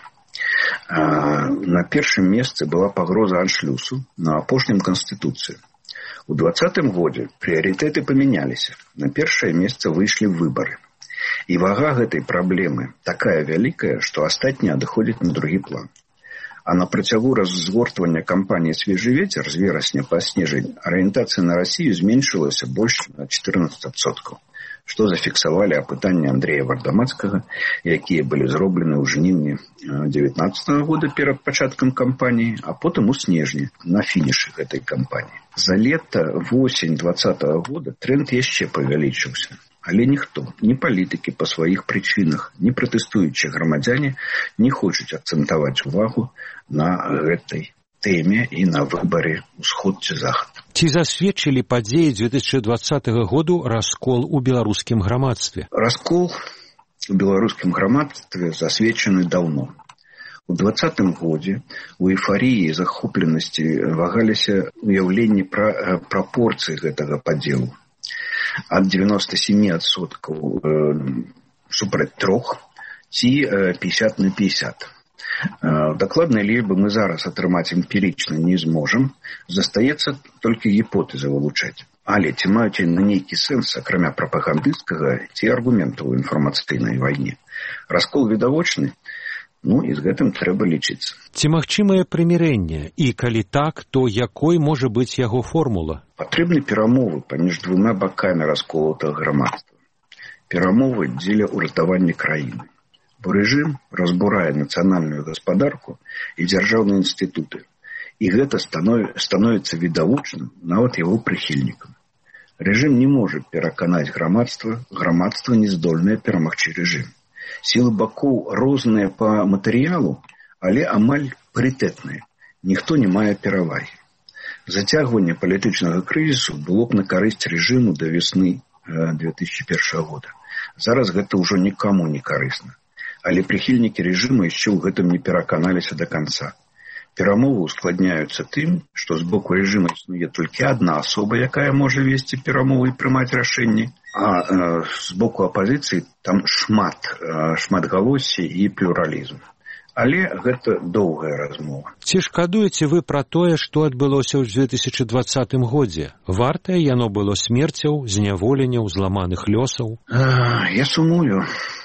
На першым месцы была пагроза аншлюсу, на апошнім Канстытуцыю. У 2020 годзе прыярытэты памяняліся. На першае месца выйшлі выбары. І вага гэтай праблемы такая вялікая, што астатнія адыходзяць на другі план. А на працягу разгортвання кампаніі «Свежий ветер» з верасня па снежань арыентацыя на Расію зменшылася больш на 14%. Што зафіксавалі апытанні Андрэя Вардамацкага, якія былі зроблены ў жніўні 2019 года перад пачаткам кампаніі, а потым у снежні на фінішы гэтай кампаніі. За лета восень 2020 года тренд яшчэ павялічыўся. Але ніхто, ні палітыкі па сваіх прычынах, ні пратэстуючыя грамадзяне не хочуць акцэнтаваць увагу на гэтай тэме і на выбары ўсход ці захад. Ці засведчылі падзеі 2020 году раскол у беларускім грамадстве? Раскол у беларускім грамадстве засведчаны даўно. У 2020 годзе у эйфарыі і захопленасці вагаліся ўяўленні пра прапорцыі гэтага падзелу. Ад 97% супраць 3 ці 50/50. Дакладнай лічбы мы зараз атрымаць эмпірычна не зможам, застаецца толькі гіпотэзы вылучаць. Але ці маюць яны нейкі сэнс, акрамя прапагандысцкага ці аргументаў у інфармацыйнай вайне? Раскол відавочны, і з гэтым трэба лічыцца. Ці магчымае прымірэнне? І калі так, то якой можа быць яго формула? Патрэбны перамовы паміж двума бакамі расколатага грамадства. Перамовы дзеля ўратавання краіны. Бо рэжым разбурае нацыянальную гаспадарку і дзяржаўныя інстытуты. І гэта становіцца відавочным нават яго прыхільнікам. Рэжым не можа пераканаць грамадства, грамадства не здольнае перамагчы рэжым. Сілы бакоў розныя па матэрыялу, але амаль парытэтныя. Ніхто не мае перавагі. Зацягванне палітычнага крызісу было б на карысць рэжыму да весны 2001 года. Зараз гэта ўжо нікому не карысна. Але прыхільнікі рэжыма яшчэ ў гэтым не пераканаліся да канца. Перамовы ускладняюцца тым, што з боку рэжыма існуе толькі адна асоба, якая можа весці перамовы і прымаць рашэнні, а з боку апазіцыі там шмат галоссі і плюралізм. Але гэта доўгая размова. Ці шкадуеце вы пра тое, што адбылося ў 2020 годзе? Вартае яно было смерцяў, зняволенняў, зламаных лёсаў? Я сумую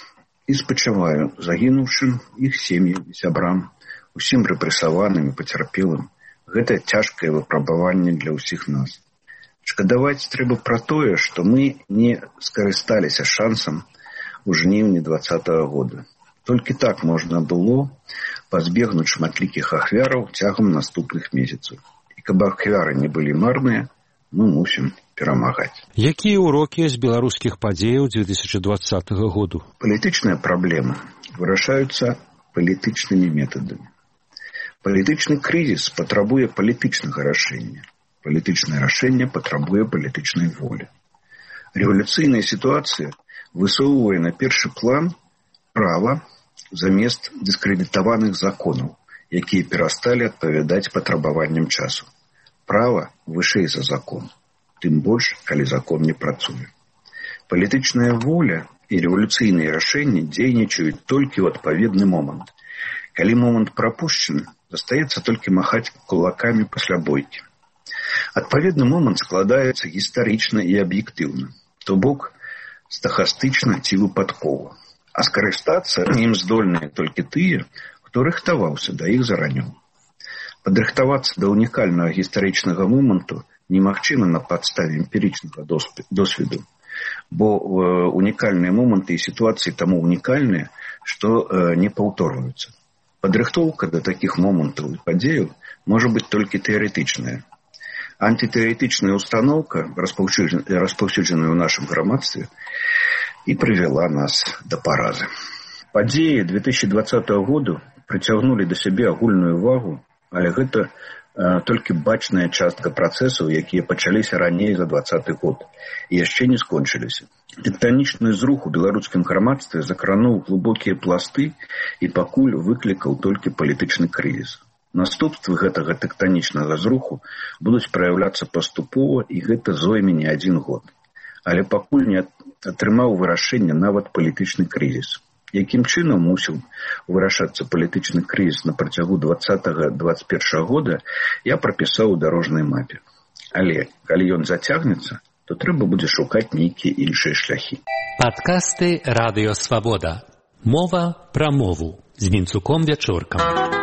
і спачуваю загінуўшым, іх сем'ям і сябрам, усім рэпрэсаваным і пацярпелым. Гэта цяжкае выпрабаванне для ўсіх нас. Шкадаваць трэба пра тое, што мы не скарысталіся шансам у жніўні 2020 года. Толькі так можна было пазбегнуць шматлікіх ахвяраў цягам наступных месяцаў. І каб ахвяры не былі марныя, мы мусім перамагаць. Якія ўрокі з беларускіх падзеяў 2020 году? Палітычныя праблемы вырашаюцца палітычнымі метадамі. Палітычны крызіс патрабуе палітычнага рашэння. Палітычнае рашэнне патрабуе палітычнай волі. Рэвалюцыйная сітуацыя высоўвае на першы план права замест дыскрэдытаваных законаў, якія перасталі адпавядаць патрабаванням часу. Права вышэй за закон, тым больш, калі закон не працуе. Палітычная воля і рэвалюцыйныя рашэнні дзейнічаюць толькі ў адпаведны момант. Калі момант прапушчаны, застаецца толькі махаць кулакамі пасля бойкі. Адпаведны момант складаецца гістарычна і аб'ектыўна, то бок стахастычна ці выпадкова. А скарыстацца ім здольныя толькі тыя, хто рыхтаваўся да іх заранёў. Падрыхтавацца да ўнікальнага гістарычнага моманту немагчыма на падставе эмпірычнага досведу, бо унікальныя моманты і сітуацыі таму унікальныя, што не паўторваюцца. Падрыхтоўка да такіх момантаў і падзеяў можа быць толькі тэарэтычная. Антытэарэтычная устаноўка, распаўсюджаная ў нашым грамадстве, і прывяла нас да паразы. Падзеі 2020 году прыцягнулі да сябе агульную увагу, але гэта толькі бачная частка працэсаў, якія пачаліся раней за 2020 год і яшчэ не скончыліся. Тэктанічны зрух у беларускім грамадстве закрануў глыбокія пласты і пакуль выклікаў толькі палітычны крызіс. Наступствы гэтага тэктанічнага зруху будуць праяўляцца паступова, і гэта зойме не адзін год. Але пакуль не атрымаў вырашэння нават палітычны крызіс. Якім чынам мусіў вырашацца палітычны крызіс на працягу 2020-2021 года, я прапісаў у дарожнай мапе. Але калі ён зацягнецца, то трэба будзе шукаць нейкія іншыя шляхі. Падкасты Радыё Свабода. Мова пра мову з Вінцуком Вячоркам.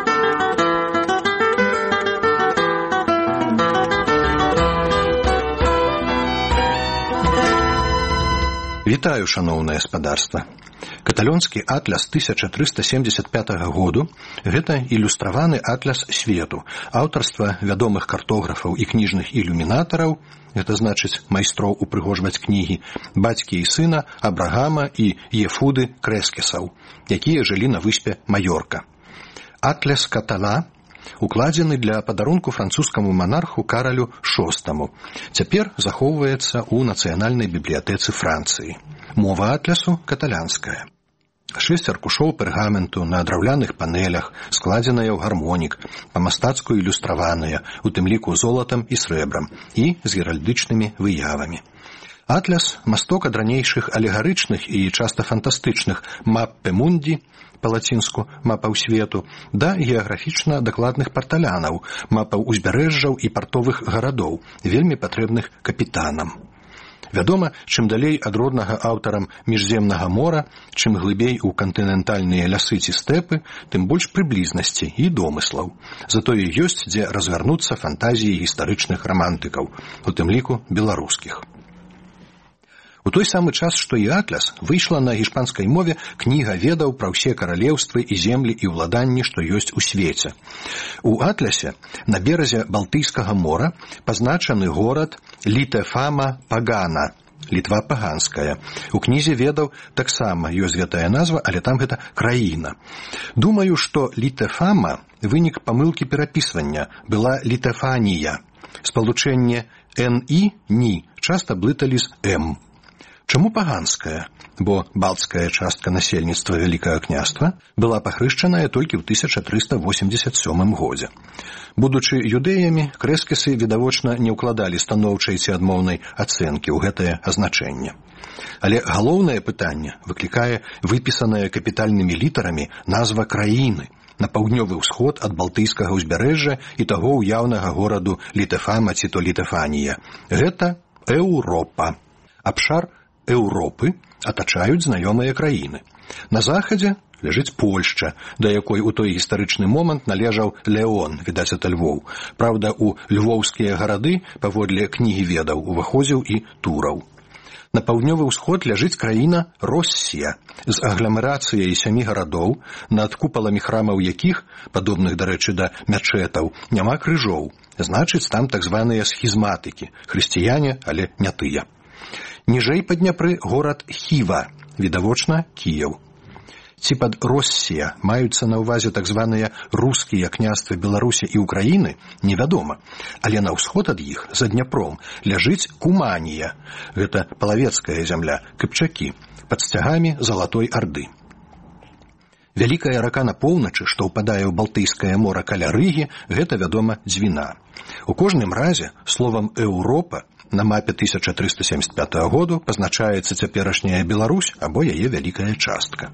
Вітаю, шаноўнае спадарства. Каталонскі атляс 1375 году – гэта ілюстраваны атляс свету, аўтарства вядомых картографаў і кніжных ілюмінатараў, гэта значыць майстроў упрыгожваць кнігі, бацькі і сына Абрагама і Ефуды Крэскесаў, якія жылі на выспе Маёрка. Атляс Катала укладзены для падарунку французскаму манарху Каралю VI. Цяпер захоўваецца ў Нацыянальнай бібліятэцы Францыі. Мова атлясу каталянская. 6 аркушоў пергаменту на драўляных панелях, складзеныя ў гармонік, па-мастацку ілюстраваныя, у тым ліку золатам і срэбрам, і з геральдычнымі выявамі. Атляс – масток ад ранейшых алегарычных і часта фантастычных «маппе мунді», па-лацінску «мапаў свету», да геаграфічна дакладных парталянаў, мапаў узбярэжжаў і партовых гарадоў, вельмі патрэбных капітанам. Вядома, чым далей ад роднага аўтарам міжземнага мора, чым глыбей у кантынентальныя лясы ці стэпы, тым больш прыблізнасці і домыслаў. Затое ёсць дзе разгарнуцца фантазіі гістарычных рамантыкаў, у тым ліку беларускіх. У той самы час, што і атляс, выйшла на гішпанскай мове кніга ведаў пра ўсе каралеўствы і землі і ўладанні, што ёсць у свеце. У атлясе на беразе Балтыйскага мора пазначаны горад Літефама Пагана, Літва паганская. У кнізе ведаў таксама ёсць гэтая назва, але там гэта краіна. Думаю, што Літефама – вынік памылкі перапісвання, была Літефанія. Спалучэнне «н» – «ні» часта блыталі з «м». Чаму паганская? Бо балцкая частка насельніцтва Вялікага княства была пахрышчаная толькі ў 1387 годзе. Будучы юдэямі, крэскесы відавочна не ўкладалі станоўчай ці адмоўнай ацэнкі ў гэтае азначэнне. Але галоўнае пытанне выклікае выпісаная капітальнымі літарамі назва краіны, на паўднёвы ўсход ад балтыйскага ўзбярэжжа і таго ўяўнага гораду Літэфама ці то Літэфанія. Гэта Еўропа. Абшар Еўропы атачаюць знаёмыя краіны. На захадзе ляжыць Польшча, да якой у той гістарычны момант належаў Леон, відаць, ад Львоў. Праўда, у львоўскія гарады, паводле кнігі ведаў, уваходзіў і Тураў. На паўднёвы ўсход ляжыць краіна Россія з агламерацыяй 7 гарадоў, над купаламі храмаў якіх, падобных, дарэчы, да мячэтаў, няма крыжоў. Значыць, там так званыя схізматыкі, хрысціяне, але не тыя. Ніжэй па Дняпры горад Хіва, відавочна Кіеў. Ці пад Россія маюцца на ўвазе так званыя рускія княствы Беларусі і Украіны, невядома. Але на ўсход ад іх, за Дняпром, ляжыць Куманія. Гэта палавецкая зямля, Кыпчакі, пад сцягамі Залатой Арды. Вялікая рака на поўначы, што ўпадае ў Балтыйскае мора каля Рыгі, гэта, вядома, Дзвіна. У кожным разе словам «Еўропа» на мапе 1375 году пазначаецца цяперашняя Беларусь або яе вялікая частка.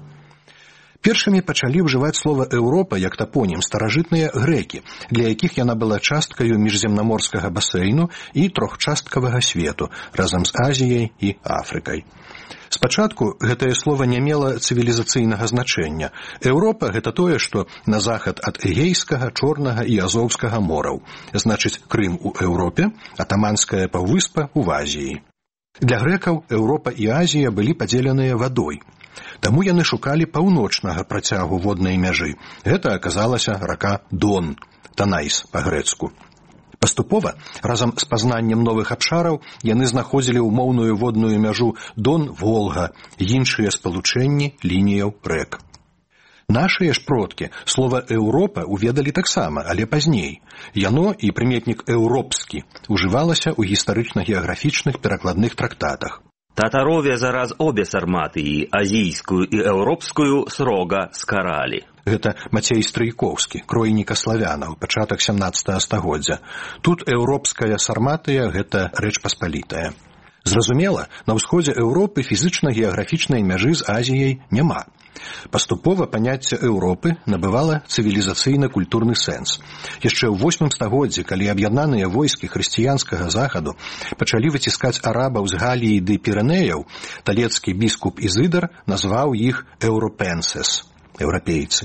Першымі пачалі ўжываць слова «Еўропа» як тапонім старажытныя грэкі, для якіх яна была часткаю міжземнаморскага басейну і трохчасткавага свету, разам з Азіяй і Афрыкай. Спачатку гэтае слова не мела цывілізацыйнага значэння. Еўропа – гэта тое, што на захад ад Эгейскага, Чорнага і Азоўскага мораў. Значыць, Крым у Еўропе, а Таманская паўвыспа ў Азіі. Для грэкаў Еўропа і Азія былі падзеленыя вадой. Таму яны шукалі паўночнага працягу воднай мяжы. Гэта аказалася рака Дон, Танайс па-грэцку. Паступова, разам з пазнаннем новых абшараў, яны знаходзілі ўмоўную водную мяжу Дон-Волга, іншыя спалучэнні лініяў рэк. Нашыя ж продкі слова «Еўропа» уведалі таксама, але пазней. Яно і прыметнік «еўропскі» ужывалася ў гістарычна-геаграфічных перакладных трактатах. Татарове зараз обе сарматыі, азійскую і еўропскую, срога скаралі. Гэта Мацей Стрыйкоўскі, кройніка славянаў, пачатак 17 стагоддзя. Тут еўропская сарматыя – гэта рэч паспалітая. Зразумела, на ўсходзе Еўропы фізычна-геаграфічнай мяжы з Азіяй няма. Паступова паняцце Еўропы набывала цывілізацыйна-культурны сэнс. Яшчэ ў 8 стагоддзі, калі аб'яднаныя войскі хрысціянскага захаду пачалі выціскаць арабаў з Галіі ды Пірэнеяў, талецкі біскуп Ізыдар назваў іх «еўропенсес» – еўрапейцы.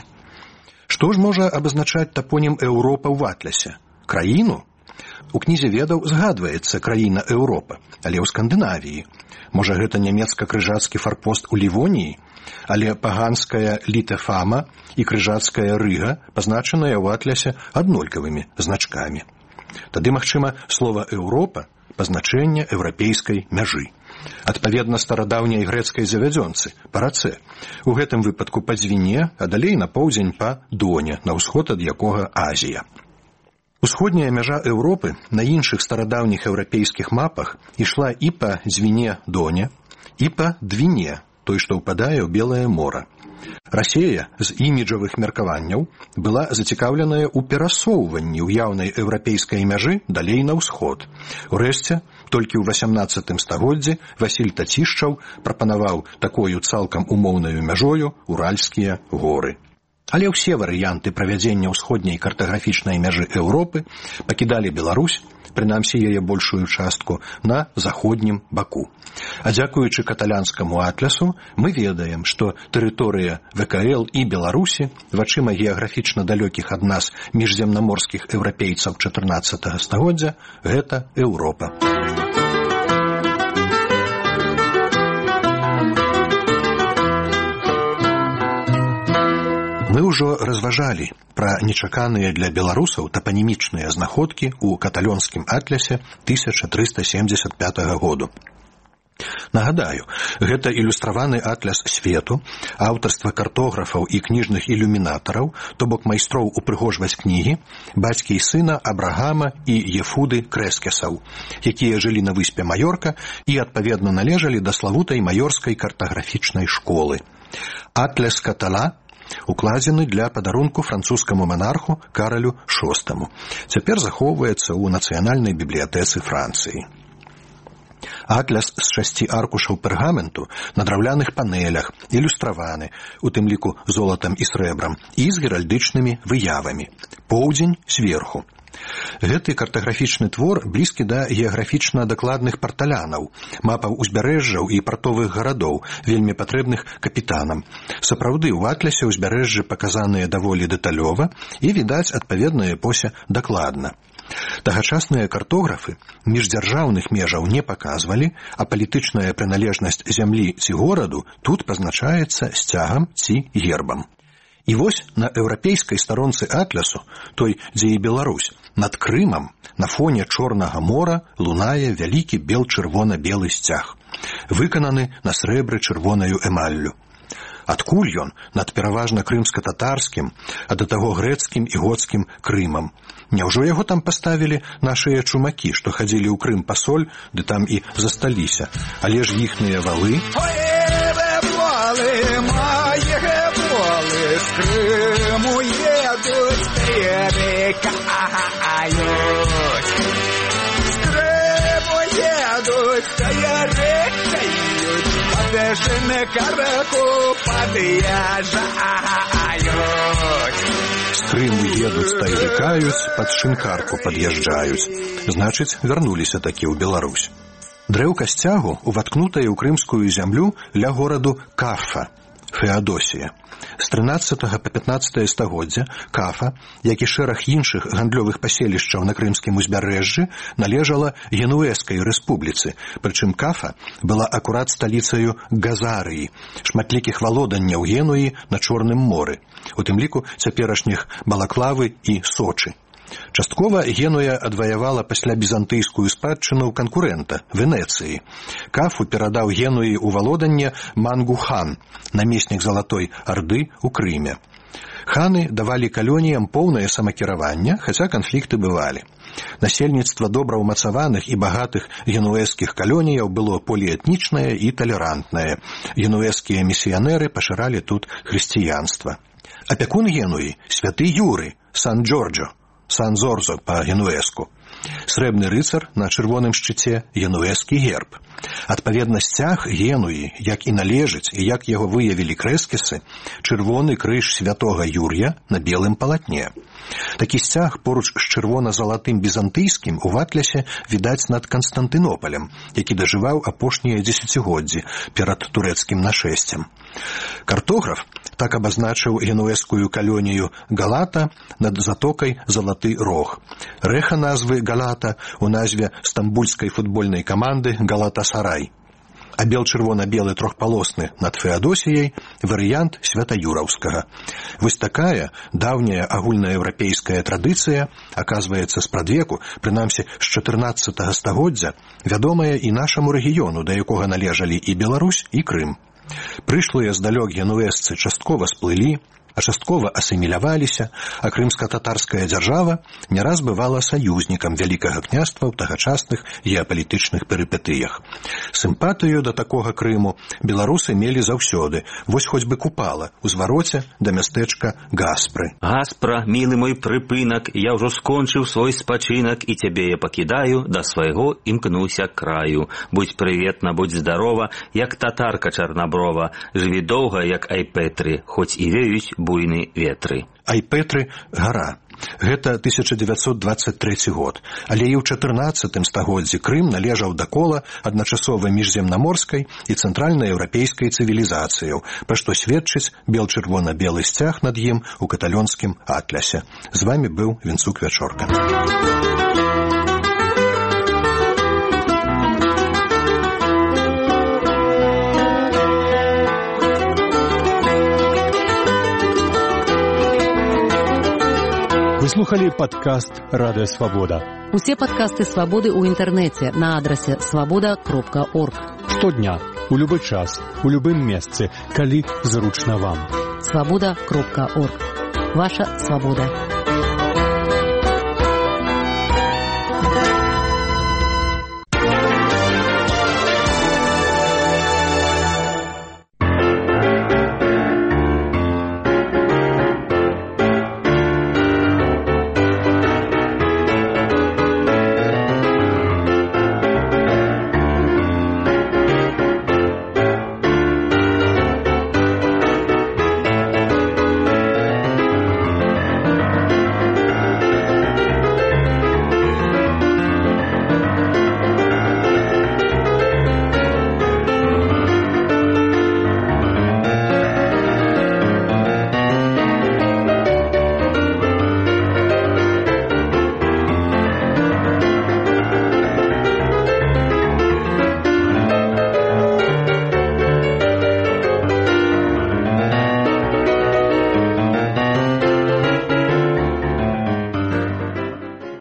Што ж можа абазначаць тапонім Еўропа ў атласе? Краіну? У кнізе ведаў згадваецца краіна Еўропа, але ў Скандынавіі. Можа, гэта нямецка-крыжацкі фарпост у Лівоніі? Але паганская Літэфама і крыжацкая Рыга пазначаныя ў атласе аднолькавымі значкамі. Тады, магчыма, слова «Еўропа» – пазначэнне еўрапейскай мяжы. Адпаведна старадаўняй грэцкай завядзёнцы, па рацэ. У гэтым выпадку па Дзвіне, а далей на поўдзень па Доне, на ўсход ад якога Азія. Усходняя мяжа Еўропы на іншых старадаўніх еўрапейскіх мапах ішла і па Дзвіне-Доне, і па Двіне, той, што ўпадае ў Белае мора. Расея з іміджавых меркаванняў была зацікаўленая ў перасоўванні ўяўнай еўрапейскай мяжы далей на ўсход. Урэшце, толькі ў 18 стагоддзі Васіль Тацішчаў прапанаваў такою цалкам умоўнаю мяжою Уральскія горы. Але ўсе варыянты правядзення ўсходняй картаграфічнай мяжы Еўропы пакідалі Беларусь, прынамсі яе большую частку, на заходнім баку. А дзякуючы каталянскаму атлясу мы ведаем, што тэрыторыя ВКЛ і Беларусі вачыма геаграфічна далёкіх ад нас міжземнаморскіх еўрапейцаў 14 стагоддзя – гэта Еўропа. Мы ўжо разважалі пра нечаканыя для беларусаў тапанімічныя знаходкі ў каталёнскім атлясе 1375 году. Нагадаю, гэта ілюстраваны атляс свету, аўтарства картографаў і кніжных ілюмінатараў, то бок майстроў упрыгожваць кнігі, бацькі і сына Абрагама і Ефуды Крэскесаў, якія жылі на выспе Маёрка і адпаведна належалі да славутай маёрскай картаграфічнай школы. Атляс катала укладзены для падарунку французскаму манарху Каралю VI. Цяпер захоўваецца ў Нацыянальнай бібліятэцы Францыі. Атляс з 6 аркушаў пергаменту на драўляных панелях, ілюстраваны, у тым ліку золатам і срэбрам, і з геральдычнымі выявамі. Поўдзень зверху. Гэты картаграфічны твор блізкі да геаграфічна дакладных парталянаў, мапаў узбярэжжаў і партовых гарадоў, вельмі патрэбных капітанам. Сапраўды, у атлясе ўзбярэжжы паказаныя даволі дэталёва і, відаць, адпаведная эпося дакладна. Тагачасныя картографы міждзяржаўных межаў не паказвалі, а палітычная прыналежнасць зямлі ці гораду тут пазначаецца сцягам ці гербам. І вось на еўрапейскай старонцы атлясу, той, дзе і Беларусь, над Крымам на фоне Чорнага мора лунае вялікі бел-чырвона-белы сцяг, выкананы на срэбры чырвонаю эмаллю. Адкуль ён над пераважна крымска-татарскім, а да таго грэцкім і гоцкім Крымам? Няўжо яго там паставілі нашыя чумакі, што хадзілі ў Крым па соль, ды там і засталіся? Але ж іхныя валы... З Криму едуть, перекають. З Криму едуть, перекають. Подешены караку подъезжают. З Крыму едуць, тайрыкаюць, пад шынкарку пад'язджаюць. Значыць, вярнуліся такі ў Беларусь. Дрэўка сцягу уваткнутая ў крымскую зямлю ля гораду Кафа, Феадосія. З 13 па 15 стагоддзя Кафа, як і шэраг іншых гандлёвых паселішчаў на крымскім узбярэжжы, належала Генуэзскай рэспубліцы, прычым Кафа была акурат сталіцаю Газарыі, шматлікіх валоданняў Генуі на Чорным моры, у тым ліку цяперашніх Балаклавы і Сочы. Часткова Генуя адваявала пасля бізантыйскую спадчыну канкурэнта, Венецыі. Кафу перадаў Генуі ў валоданне Мангу-хан, намеснік Залатой Арды ў Крыме. Ханы давалі калоніям поўнае самакіраванне, хаця канфлікты бывалі. Насельніцтва добра ўмацаваных і багатых генуэзскіх калоніяў было поліэтнічнае і талерантнае. Генуэзскія місіянеры пашыралі тут хрысціянства. Апякун Генуі – святы Юры, Сан-Джорджо, Сан-Зорзо па-генуэзку. Срэбны рыцар на чырвоным шчыце – генуэзскі герб. Адпаведна сцяг Генуі, як і належыць, і як яго выявілі крэскісы, чырвоны крыж святога Юр'я на белым палатне. Такі сцяг поруч з чырвона-залатым бізантыйскім у атлясе відаць над Канстантынополем, які дажываў апошнія дзесяцігоддзі перад турэцкім нашэсцем. Картограф так абазначыў генуэзскую калонію Галата над затокай Залаты Рог. Рэха назвы Галата у назве стамбульскай футбольнай каманды Галатасарай. А бел-чырвона-белы трохпалосны над Феадосіяй – варыянт святаюраўскага. Вось такая даўняя агульнаеўрапейская традыцыя, аказваецца, спрадвеку, прынамсі з 14 стагоддзя, вядомая і нашаму рэгіёну, да якога належалі і Беларусь, і Крым. Прышлыя здалёк генуэзцы часткова сплылі, а часткова асіміляваліся, а крымска-татарская дзяржава не раз бывала саюзнікам Вялікага княства ў тагачасных геапалітычных перыпетыях. Сімпатыю да такога Крыму беларусы мелі заўсёды, вось хоць бы Купала, у звароце да мястэчка Гаспры. Гаспра, мілы мой прыпынак, я ўжо скончыў свой спачынак, і цябе я пакідаю, да свайго імкнуся краю. Будь прыветна, будь здарова, як татарка чарнаброва, жыві доўга, як Айпетры, хоць і веюць буйны ветры. Айпетры – гара. Гэта 1923 год. Але і ў 14 стагоддзі Крым належаў да кола адначасова міжземнаморскай і цэнтральнаеўрапейскай цывілізацыяў, пра што сведчыць бел-чырвона-белы сцяг над ім у каталёнскім атлясе. З вамі быў Вінцук Вячорка. Вы слухали падкаст «Радыё Свабода». Усе падкасты «Свабоды» ў інтэрнэце на адрасе свабода.орг. Штодня, у любы час, у любым месцы, калі зручна вам. Свабода.орг. Ваша свабода.